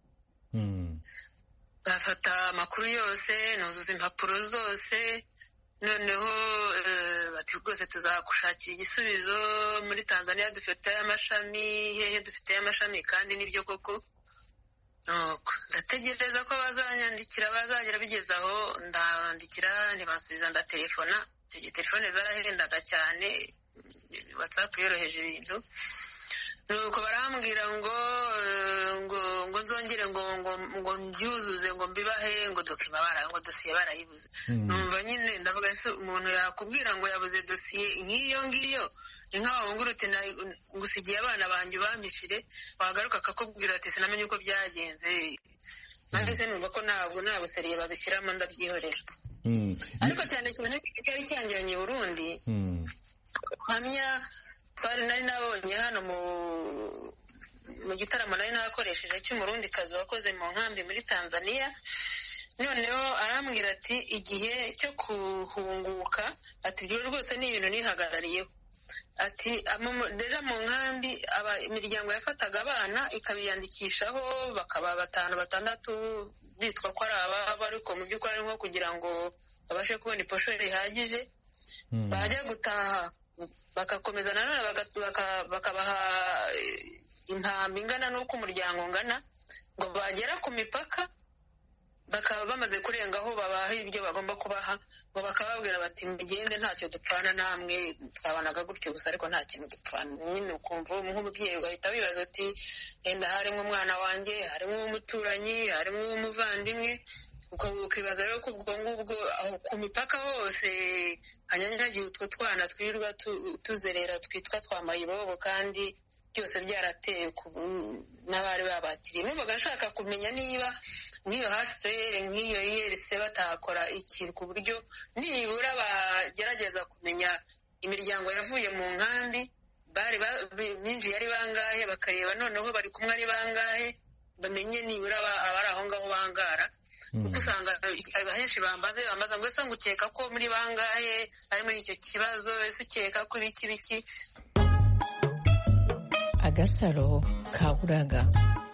bafata amakuru yose nuzuza impapuro zose noneho bati rwose tuzagushakira igisubizo muri Tanzania dufite amashami hehe dufite amashami kandi nibyo koko ndategereza ko bazanyandikira bazagera bigeze aho ndandikira ntibasubiza ndatelefona icyo telefone zarahendaga cyane WhatsApp yoroheje ibintu nuko barambwira ngo ngo ngo nzongere ngo ngo ngo mbyuzuze ngo mbibahe ngo dokima bara ngo dosiye barayibuze numva nyine ndavuga ese umuntu yakubwira ngo yabuze dosiye nk'iyo ngiyo ni nkaho nguruti ngusigiye abana banjye bampishire wagaruka akakubwira ati sinamenye uko byagenze nahise numva ko ntabwo ntabwo seriye babishyiramo ndabyihorera ariko cyane cyane cyari cyangiranye i Burundi hamya twari nari nabonye hano mu mu gitaramo nari nakoresheje cy'umurundi kazi wakoze mu nkambi muri Tanzania noneho arambwira ati igihe cyo kuhunguka ati byo rwose ni ibintu nihagarariyeho ati deja mu nkambi imiryango yafataga abana ikabiyandikishaho bakaba batanu batandatu bitwa ko ari ababa ariko mu by'ukuri ari nko kugira ngo babashe kubona iposho rihagije bajya gutaha bagakomeza nanone bakabaha impambi ingana n'uko umuryango ungana ngo bagera ku mipaka bakaba bamaze kurengaho babaha ibyo bagomba kubaha ngo bakababwira bati mugende ntacyo dupfana namwe twabanaga gutyo gusa ariko nta kintu dupfana. Nyine ukumva nk'umubyeyi ugahita wibaza ati enda harimo umwana wanjye, harimo umuturanyi, harimo umuvandimwe, ukibaza rero ko ubwo ngubwo ku mipaka hose hanyanyagiye utwo twana twirirwa tuzerera twitwa twa mayibobo kandi byose byarateye n'abari babakiriye. Numvaga nshaka kumenya niba nk'iyo hasere nk'iyo yerese batakora ikintu ku buryo nibura bagerageza kumenya imiryango yavuye mu nkambi bari binjiye ari bangahe, bakareba noneho bari kumwe ari bangahe, bamenye nibura abari aho ngaho bangara. Kuko usanga abenshi bambaze bambaza ngo ese ngukeka ko muri bangahe ari muri icyo kibazo, ese ukeka ko ibiki biki. Agasaro kaburaga.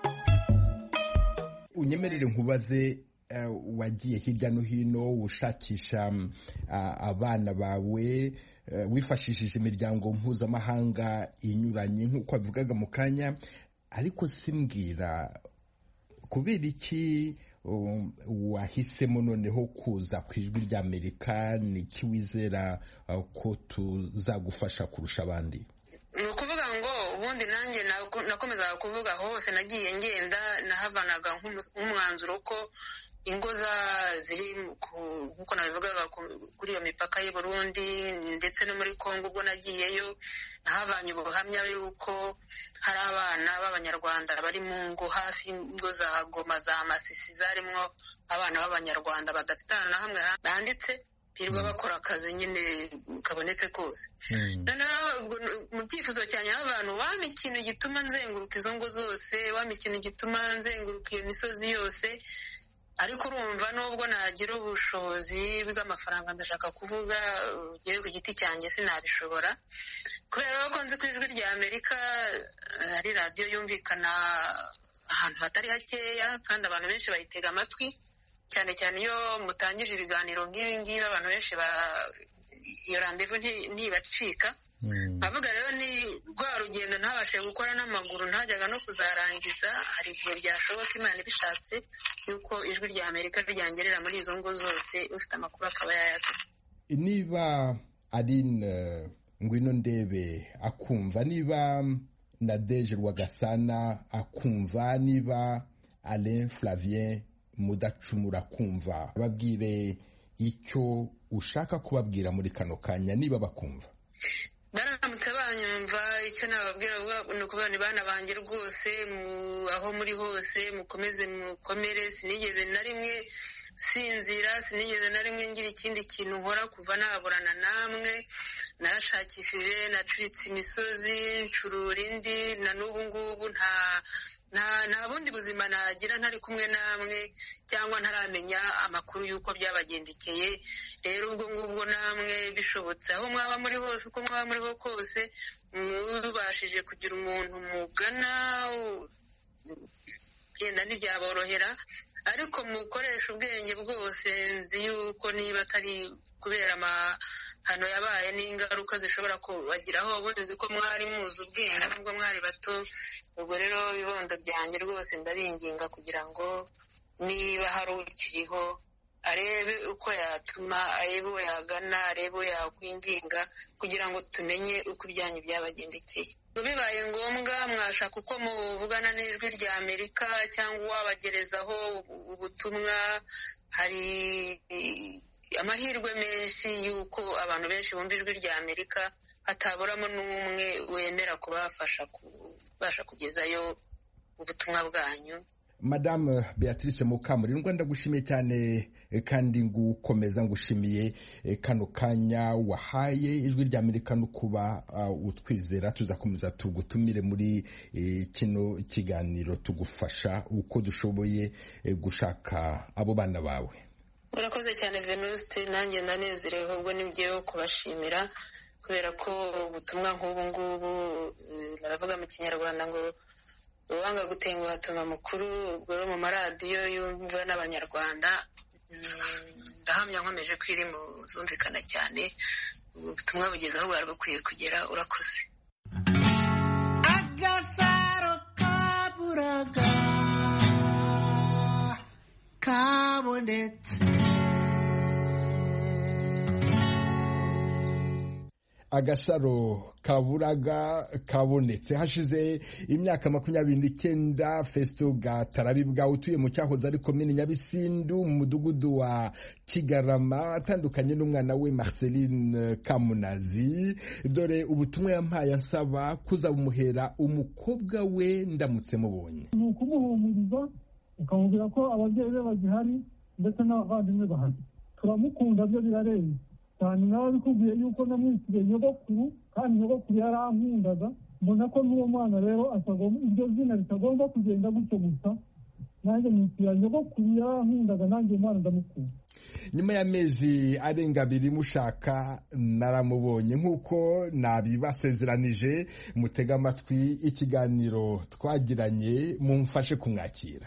Unyemerere nkubaze, wagiye hirya no hino ushakisha abana bawe wifashishije imiryango mpuzamahanga inyuranye nk'uko wabivugaga mu kanya, ariko simbwira kubera iki wahisemo noneho kuza ku Ijwi ry'Amerika? Ni iki wizera ko tuzagufasha kurusha abandi? Ni ukuvuga ngo ubundi nanjye nakomezaga kuvuga hose nagiye ngenda nahavanaga nk'umwanzuro ko ingo ziri nk'uko nabivugaga kuri iyo mipaka y'u Burundi ndetse no muri Kongo. Ubwo nagiyeyo nahavanye ubuhamya yuko hari abana b'Abanyarwanda bari mu ngo hafi y'ingo za Goma za Masisi zarimo abana b'Abanyarwanda badafite ahantu na hamwe banditse birirwa bakora akazi nyine kabonetse kose. Mu byifuzo cyane abantu wampa ikintu gituma nzenguruka izo ngo zose, wampa ikintu gituma nzenguruka iyo misozi yose, ariko urumva nubwo nagira ubushobozi bw'amafaranga ndashaka kuvuga ugiye ku giti cyanjye sinabishobora, kubera ko nzi ko Ijwi ry'Amerika ari radiyo yumvikana ahantu hatari hakeya kandi abantu benshi bayitega amatwi, cyane cyane iyo mutangije ibiganiro nk'ibi ngibi abantu benshi iyo randevu ntibacika. Avuga rero ni rwa rugendo ntabashe gukora n'amaguru ntajyaga no kuzarangiza, hari igihe byashoboka Imana ibishatse yuko Ijwi ry'Amerika ryangerera muri izo ngo zose ufite amakuru akaba yayaza. Niba Aline Ngwino Ndebe akumva, niba Nadege Rwagasana akumva, niba Alain Flavien Mudacumura kumva, babwire icyo ushaka kubabwira muri kano kanya niba bakumva. Baramutse banyumva icyo nababwira ni ukuvuga ni bana banjye rwose aho muri hose mukomeze mukomere. Sinigeze na rimwe sinzira, sinigeze na rimwe ngira ikindi kintu nkora kuva naburana namwe. Narashakishije, nacuritse imisozi, ncurura indi, na n'ubu ngubu nta nta bundi buzima nagira ntari kumwe namwe cyangwa ntaramenya amakuru y'uko byabagendekeye. Rero ubwo ngubwo namwe bishobotse aho mwaba muri hose, uko mwaba muri ho kose, mubashije kugira umuntu mugana yenda ntibyaborohera, ariko mukoresha ubwenge bwose. Nzi yuko niba atari kubera amahano yabaye n'ingaruka zishobora kubagiraho, ubundi nzi ko mwari muzi ubwenge nubwo mwari bato. Ubwo rero ibibondo byanjye rwose ndabinginga kugira ngo niba hari ukiriho arebe uko yatuma, arebe uwo yagana, arebe uwo yakwinginga kugira ngo tumenye uko ibyanyu byabagendekeye. Bibaye ngombwa mwashaka uko muvugana n'Ijwi ry'Amerika cyangwa wabagerezaho ubutumwa, hari amahirwe menshi y'uko abantu benshi bumva Ijwi ry'Amerika hataburamo n'umwe wemera kubafasha kubasha kugezayo ubutumwa bwanyu. Madame Beatrice Mukamurindwa, ndagushimiye cyane kandi ngukomeza ngushimiye kano kanya wahaye Ijwi ry'Amerika no kuba utwizera. Tuzakomeza tugutumire muri kino kiganiro tugufasha uko dushoboye gushaka abo bana bawe. Urakoze cyane Venuste, nanjye ndanezerewe ubwo nigiye kubashimira kubera ko ubutumwa nk'ubu ngubu baravuga mu Kinyarwanda ngo uwanga gutenguha atuma mukuru. Ubwo rero mu maradiyo yumva n'Abanyarwanda ndahamya nkomeje ko iri mu zumvikana cyane, ubutumwa bugeze aho bwari bukwiye kugera. Urakoze. Agasaro kaburaga kabonetse. Agasaro kaburaga kabonetse. Hashize imyaka makumyabiri n'icyenda Festo Gatarabibwa utuye mu cyahoze ari komini Nyabisindu mu mudugudu wa Kigarama atandukanye n'umwana we Marceline Kamunazi. Dore ubutumwa yampaye ansaba kuzabumuhera umukobwa we ndamutse mubonye. Ni ukumuhumuriza ukamubwira ko ababyeyi be bagihari ndetse n'abavandimwe bahari. Turamukunda byo birarenze cyane. Nawe bikubwiye yuko namwitiriye nyogokuru kandi nyogokuru yarankundaga, mbona ko n'uwo mwana rero atagomba iryo zina ritagomba kugenda gutyo gusa. Nanjye mwitira nyogokuru yarankundaga, nanjye mwana ndamukunda. Nyuma y'amezi arenga abiri mushaka naramubonye nk'uko nabibasezeranije. Mutega amatwi ikiganiro twagiranye, mumfashe kumwakira.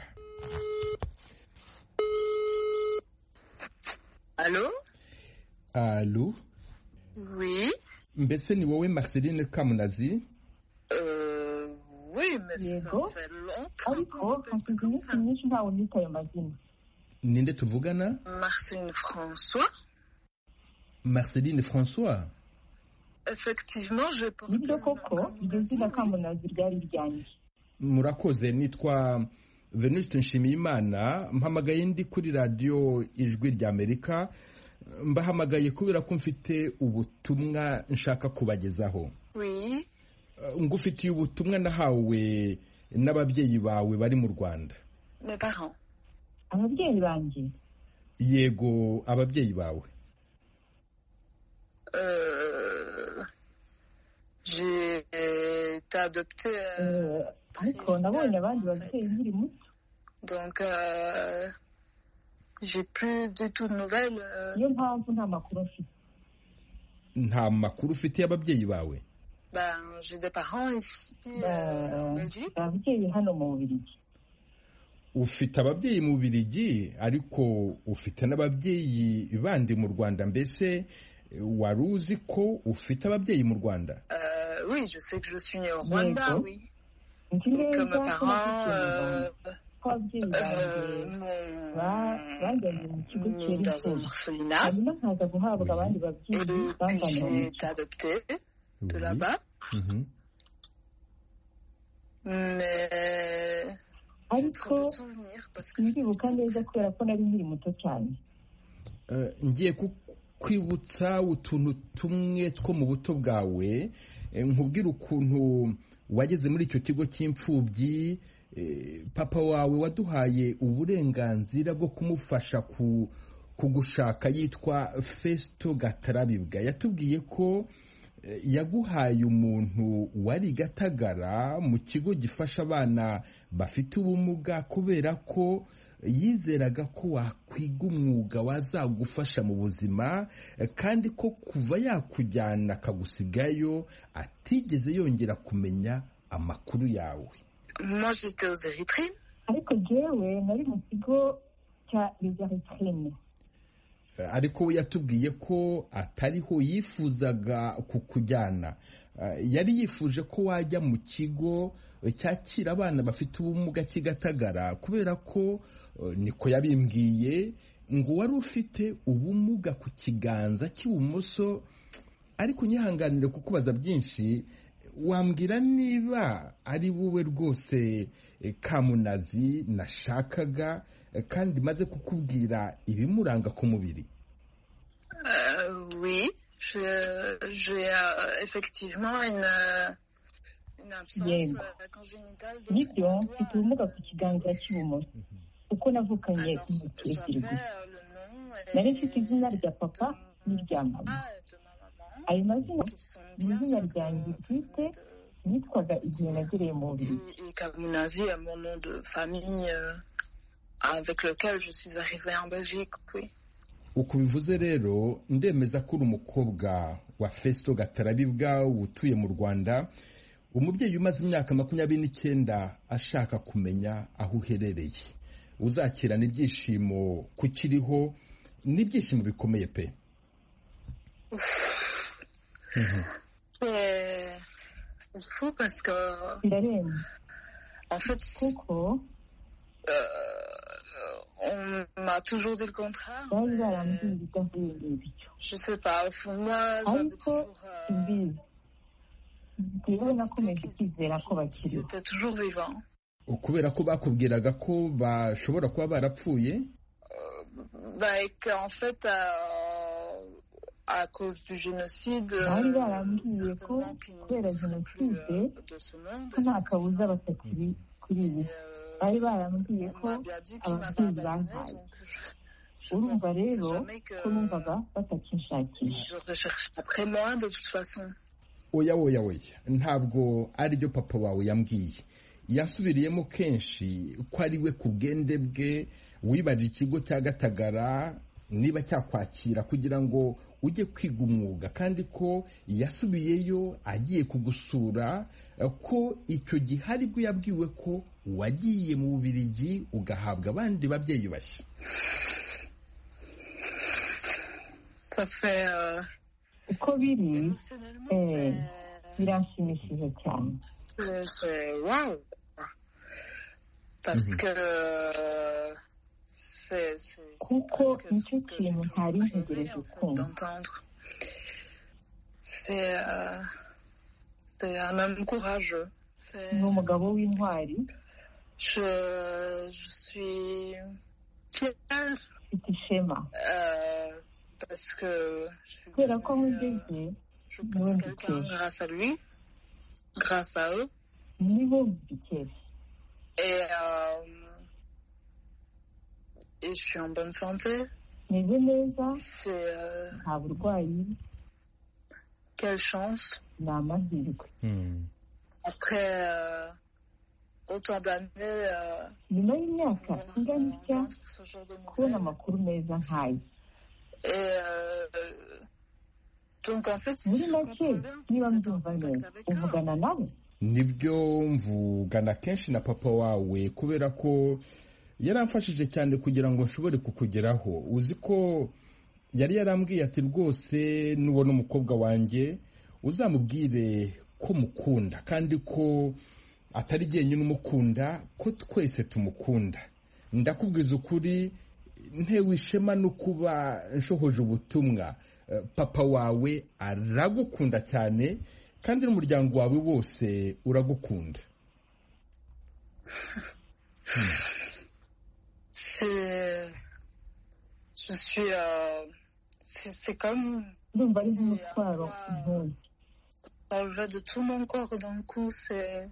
Allô? Allô? Oui. Mbese ni wowe Marceline Kamunazi? Euh, oui, mais ça fait longtemps. Ariko hashize iminsi myinshi ntawe nitaye amazina. Ninde tuvugana? Marceline François. Marceline François? Effectivement, je porte. Nibyo koko iryo zina Kamunazi ryari ryanjye. Murakoze, nitwa Venuste Nshimiyimana, mpamagaye ndi kuri radio Ijwi ry'Amerika. Mbahamagaye kubera ko mfite ubutumwa nshaka kubagezaho. Oui. Ngufitiye ubutumwa nahawe n'ababyeyi bawe bari mu Rwanda. Mes parents. Ababyeyi banjye? Yego, ababyeyi bawe. Euh, j'ai été adoptée. Euh, ariko nabonye abandi babyeyi nkiri muto. Donc, euh, j'ai plus du tout de nouvelles. Iyo mpamvu nta makuru mfite. Nta makuru ufite y'ababyeyi bawe? Ben, j'ai des parents ici en Belgique. Ababyeyi hano mu Bubiligi. Ufite ababyeyi mu Bubiligi, ariko ufite n'ababyeyi bandi mu Rwanda. Mbese wari uzi ko ufite ababyeyi mu Rwanda? Euh, oui, je sais que je suis née au Rwanda, oui. Donc mes parents euh, ababyeyi banjye mu kigo cy'imfubyi, hanyuma nkaza guhabwa abandi babyeyi bambanye. J'ai été adoptée de là-bas. Mm-hmm. Mais ariko ndibuka neza kubera ko nari nkiri muto cyane. Ngiye kwibutsa utuntu tumwe two mu buto bwawe, nkubwira ukuntu wageze muri icyo kigo cy'imfubyi. Papa wawe waduhaye uburenganzira bwo kumufasha kugushaka, yitwa Festo Gatarabibwa. Yatubwiye ko yaguhaye umuntu wari Gatagara mu kigo gifasha abana bafite ubumuga, kubera ko yizeraga ko wakwiga umwuga wazagufasha mu buzima, kandi ko kuva yakujyana akagusigayo atigeze yongera kumenya amakuru yawe. Moi, j'étais aux Érythrines. Ariko jewe nari mu kigo cya Érythrines. Ariko we yatubwiye ko atariho yifuzaga kukujyana. Yari yifuje ko wajya mu kigo cyakira abana bafite ubumuga cy'Igatagara, kubera ko niko yabimbwiye ngo wari ufite ubumuga ku kiganza cy'ibumoso. Ariko nyihanganire kukubaza byinshi, wambwira niba ari wowe rwose Kamunazi nashakaga kandi maze kukubwira ibimuranga ku mubiri? Euh, oui, je, j'ai euh, effectivement une, une absence congénitale. Nibyo, mfite ubumuga ku kiganza cy'ibumoso kuko navukanye intoki ebyiri gusa. Nari mfite izina rya papa n'irya mama. Ayo mazina ni izina ryanjye bwite nitwaga igihe nagereye mu Bubiligi. Kamunazi est mon nom de famille euh, avec lequel je suis arrivée en Belgique, oui. Uko bivuze rero ndemeza ko uri umukobwa wa Festo Gatarabibwa utuye mu Rwanda, umubyeyi umaze imyaka makumyabiri n'icyenda ashaka kumenya aho uherereye. Uzakirana ibyishimo kukiriho n'ibyishimo bikomeye pe. C'est fou parce que en fait kuko euh, On m'a toujours dit le contraire. bari barambwiye ibidahuye n'ibyo Je sais pas, au fond, moi, j'avais ariko toujours... simbizi njyewe nakomeje kwizera ko Ils bakiriho étaient toujours vivants. kubera ko bakubwiraga ko bashobora kuba barapfuye Bah, et qu'en fait, euh, à cause du génocide, bari barambwiye ko kubera jenoside ko nta kabuza batakiri kuri iyi bari barambwiye ko ababyeyi bantaye urumva rero ko numvaga batakinshakisha je recherche après moi de toute façon. oya oya oya ntabwo aribyo papa wawe yambwiye yasubiriyemo kenshi ko ari we ku bwende bwe wibarira ikigo cya Gatagara niba cyakwakira kugira ngo ujye kwiga umwuga kandi ko yasubiyeyo agiye kugusura ko icyo gihe aribwo yabwiwe ko wagiye mu Bubiligi ugahabwa abandi babyeyi bashya. Ça fait euh, uko biri eh, biranshimishije cyane c'est waouh parce que euh, c'est c'est kuko nicyo kintu ntari ntegereje kumva d'entendre. C'est euh, c'est un homme courageux. C'est- ni umugabo w'intwari Je je suis fière ufite ishema euh, parce que je suis kubera ko aho devenue, euh, ugeze je pense niwe quelqu'un mbikesha grâce à lui, grâce à eux. nibo mbikesha Et, euh, et je suis en bonne santé. meze neza C'est euh, nta burwayi quelle chance. ni amahirwe Après euh, autant d'années, euh, nyuma y'imyaka ingana itya d'entendre ce genre de kubona nouvelles. amakuru meza nk'ayo Et euh, donc en fait, si muri je make comprends bien, niba vous êtes en mbyumva contact neza avec eux. uvugana nabo nibyo mvugana kenshi na papa wawe kubera ko yaramfashije cyane kugira ngo nshobore kukugeraho. Uzi ko yari yarambwiye ati rwose nubona umukobwa wanjye uzamubwire ko mukunda kandi ko atari jyenyine umukunda ko twese tumukunda. Ndakubwiza ukuri ntewe ishema no kuba nshohoje ubutumwa. Eh, papa wawe aragukunda cyane kandi n'umuryango wawe wose uragukunda. C'est, je suis, euh, c'est, c'est comme ndumva ari nk'umutwaro nkuye enlevé de tout mon corps d'un coup. C'est,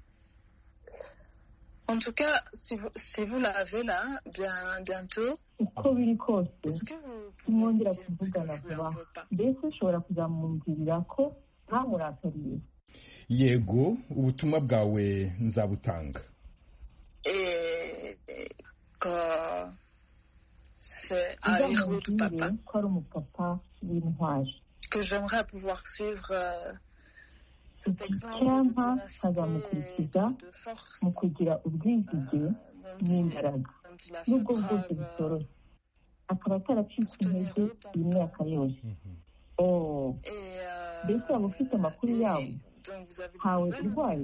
en tout cas, si vous, si vous l'avez là, bien bientôt, uko biri kose est-ce que vous tumwongera pouvez dire kuvugana que je vuba n'en veux pas? mbese ushobora kuzamwumvirira ko ntamurakariye Yego ubutumwa bwawe nzabutanga. Et que c'est un héros de uzamubwire papa, ko ari umupapa w'intwari que j'aimerais pouvoir suivre euh, cet exemple de icyampa ténacité nkazamukurikiza et de force. mu kugira ubwizige n'imbaraga n'ubwo bwose bitoroshye akaba ataracitse intege iyi myaka yose oh mbese waba ufite amakuru yabo ntawe urwaye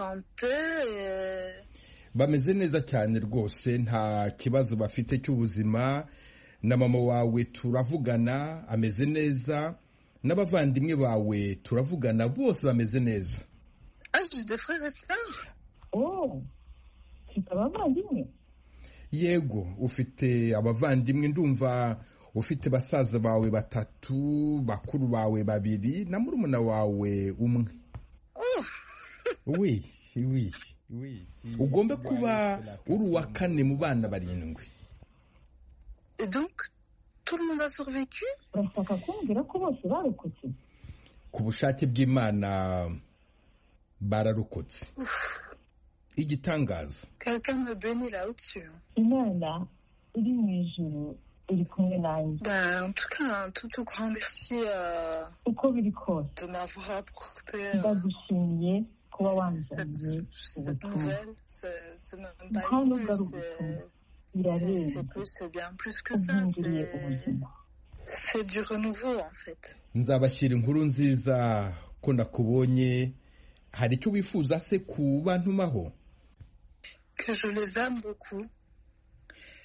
bameze neza cyane rwose nta kibazo bafite cy'ubuzima na mama wawe turavugana ameze neza n'abavandimwe bawe turavugana bose bameze neza. Ah, j'ai des frères et sœurs. Oh, ufite abavandimwe? Yego ufite abavandimwe ndumva ufite basaza bawe batatu bakuru bawe babiri na murumuna wawe umwe. Oh. Oui, oui, oui. Ugombe kuba uri uwa kane mu bana barindwi. Et donc tout le monde a survécu? Urashaka kumbwira ko bose barokotse? Ku bushake bw'Imana bararokotse. Igitangaza. Quelqu'un me bénit là au-dessus. Imana iri mu ijuru iri kumwe nanjye. Ben, en tout cas, un tout tout grand merci euh, uko biri kose de m'avoir apporté ndagushimiye kuba wanzaniye ubutumwa. Nta nubwo ari ubutumwa birarenze umpinduriye ubuzima. C'est du renouveau en fait. Nzabashyira inkuru nziza ko nakubonye. Hari icyo wifuza se ku bantumaho? Que je les aime beaucoup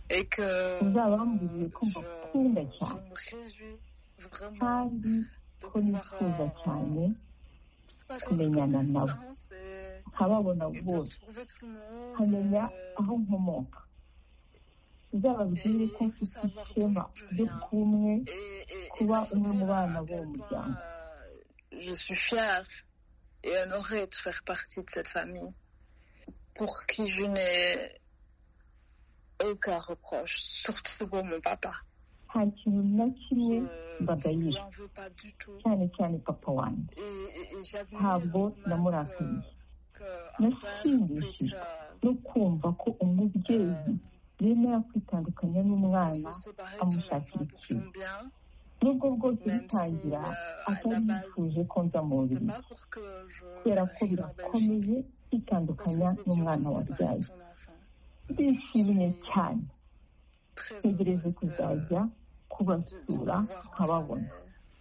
uzaba wambwiye ko mbakunda cyane kandi ko nifuza cyane kumenyana nabo nkababona bose nkamenya aho nkomoka uzababwire ko mfite ishema ryo kuba umwe kuba umwe mu bana b'uwo muryango. Je suis fière et honorée de faire partie de cette famille pour qui je n'ai aucun reproche, surtout pour mon papa. nta kintu na kimwe mbagayira cyane cyane papa wanjye ntabwo namurakaye nashimishijwe no kumva ko umubyeyi yemera kwitandukanya n'umwana amushakira ikintu nubwo bwose bitangira atari yifuje ko nza mu buriri kubera ko birakomeye kwitandukanya n'umwana wabyaye. ndishimye cyane ntegereje kuzajya kubasura nkababona.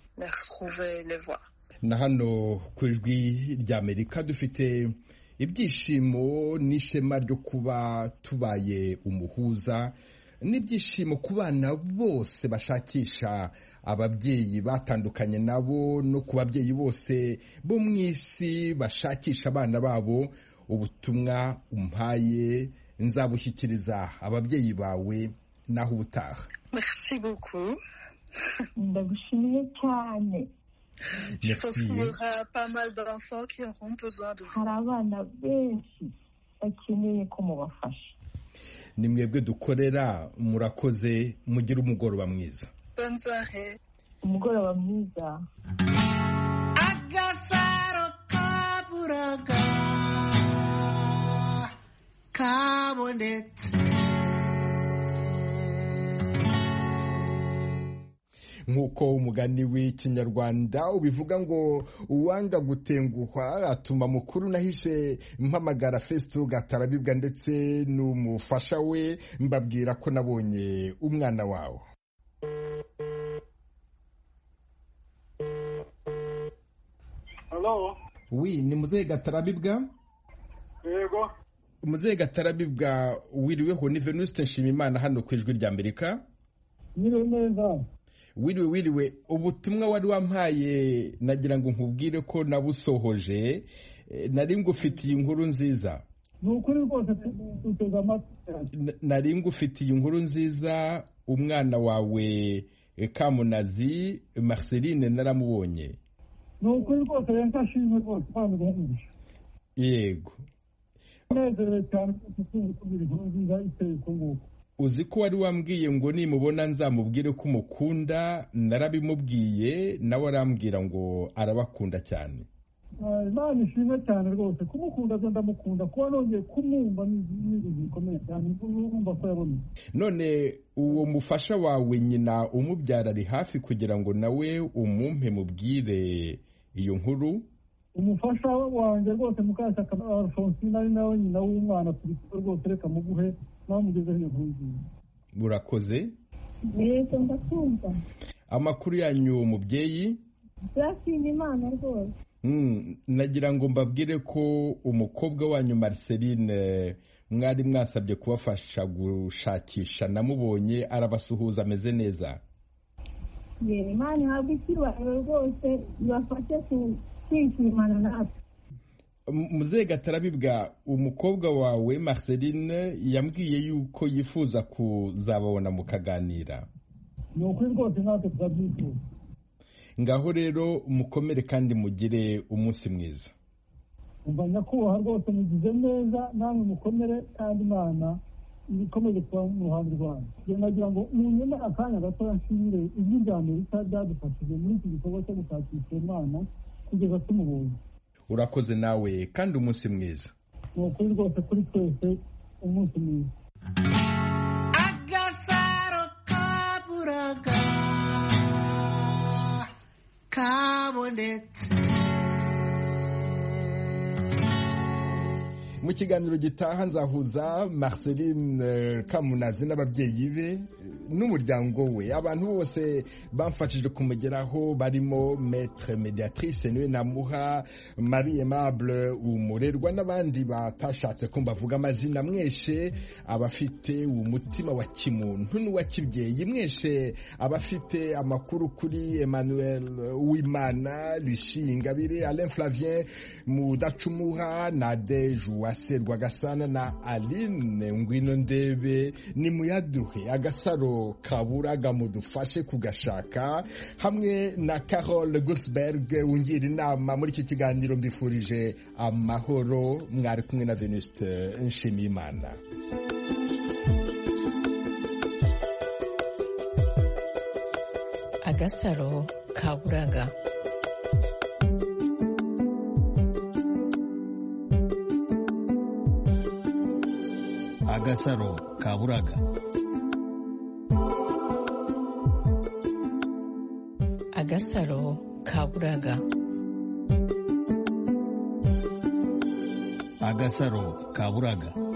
na hano ku ijwi ry'Amerika dufite ibyishimo n'ishema ryo kuba tubaye umuhuza n'ibyishimo ku bana bose bashakisha ababyeyi batandukanye nabo no ku babyeyi bose bo mu isi bashakisha abana babo. ubutumwa umpaye nzabushyikiriza ababyeyi bawe naho ubutaha. Merci beaucoup. ndagushimiye cyane. Je pense qu'il y aura pas mal d'enfants qui auront besoin de vous. hari abana benshi bakeneye ko mubafasha. ni mwebwe dukorera murakoze mugire umugoroba mwiza. Bonne soirée. umugoroba mwiza. Agasaro kaburaga kabonetse. nk'uko umugani w'ikinyarwanda ubivuga ngo uwanga gutenguhwa atuma mukuru. nahishe mpamagara Festo Gatarabibwa ndetse n'umufasha we mbabwira ko nabonye umwana wawe. Hello. Oui, ni Muzehe Gatarabibwa? Yego. Muzehe Gatarabibwa wiriweho ni Venuste Nshimiyimana hano ku ijwi ry'Amerika. Nyire neza. wiriwe wiriwe ubutumwa wari wampaye nagira ngo nkubwire ko nabusohoje. nari ngufitiye inkuru nziza. Nukuri rwose tutega amatwi. nari ngufitiye inkuru nziza. umwana wawe Kamunazi Marceline naramubonye. Nukuri rwose yankashimye rwose kandi guhumurisha. Yego. Nezerewe cyane kugira inkuru nziza iteye ko nguko. uzi ko wari wambwiye ngo nimubona nzamubwire ko umukunda. narabimubwiye nawe arambwira ngo arabakunda cyane. Imana ishimwe cyane rwose kumukunda ndamukunda kuba nongeye kumwumva n'ibintu bikomeye cyane numva ko yabonye. none uwo mufasha wawe nyina umubyara ari hafi kugira ngo nawe umumpe mubwire iyo nkuru? umufasha wanjye rwose Mukashyaka Alphonsine ari nawe nyina w'umwana turi rwose reka muguhe namugezeho iyo nkuru nziza. Urakoze. Yego ndakumva. Amakuru yanyu mubyeyi? Byashimye Imana rwose. Mm, nagira ngo mbabwire ko umukobwa wanyu Marceline mwari mwasabye kubafasha gushakisha namubonye arabasuhuza ameze neza. Ye Imana ihabwe icyubahiro rwose ibafashe kwishimana natwe. Muzehe Gatarabibwa umukobwa wawe Marceline yambwiye yuko yifuza kuzababona mukaganira. Nukuri rwose natwe twabyifuza. ngaho rero mukomere kandi mugire umunsi mwiza. umva nyakubahwa rwose mugize neza namwe mukomere kandi Imana ikomeje kuba mu ruhande rwanyu. nagira ngo munyeme akanya gato nshimire ijwi ry'Amerika ryadufashije muri iki gikorwa cyo gushakisha Imana kugeza tumubonye. Urakoze nawe kandi umunsi mwiza. Nukuri rwose kuri twese umunsi mwiza. Agasaro kaburaga kabonetse. mu kiganiro gitaha nzahuza Marceline Kamunazi n'ababyeyi be n'umuryango we. Abantu bose bamfashije kumugeraho barimo Maître Mediatrice niwe namuha, Marie Aimable Umurerwa n'abandi batashatse ko mbavuga amazina. Mweshe abafite umutima wa kimuntu n'uwa kibyeyi, mweshe abafite amakuru kuri Emmanuel Uwimana, Lucie Ingabire, Alain Flavien Mudacumuha, Nadege Uwase Rwagasana na Aline Ngwino Ndebe, nimuyaduhe. Agasaro Kaburaga mudufashe kugashaka, hamwe na Carole Gusberg ungira inama muri iki kiganiro. Mbifurije amahoro. Mwari kumwe na Venuste Nshimiyimana. Agasaro Kaburaga. Agasaro Kaburaga. Agasaro Kaburaga. Agasaro Kaburaga.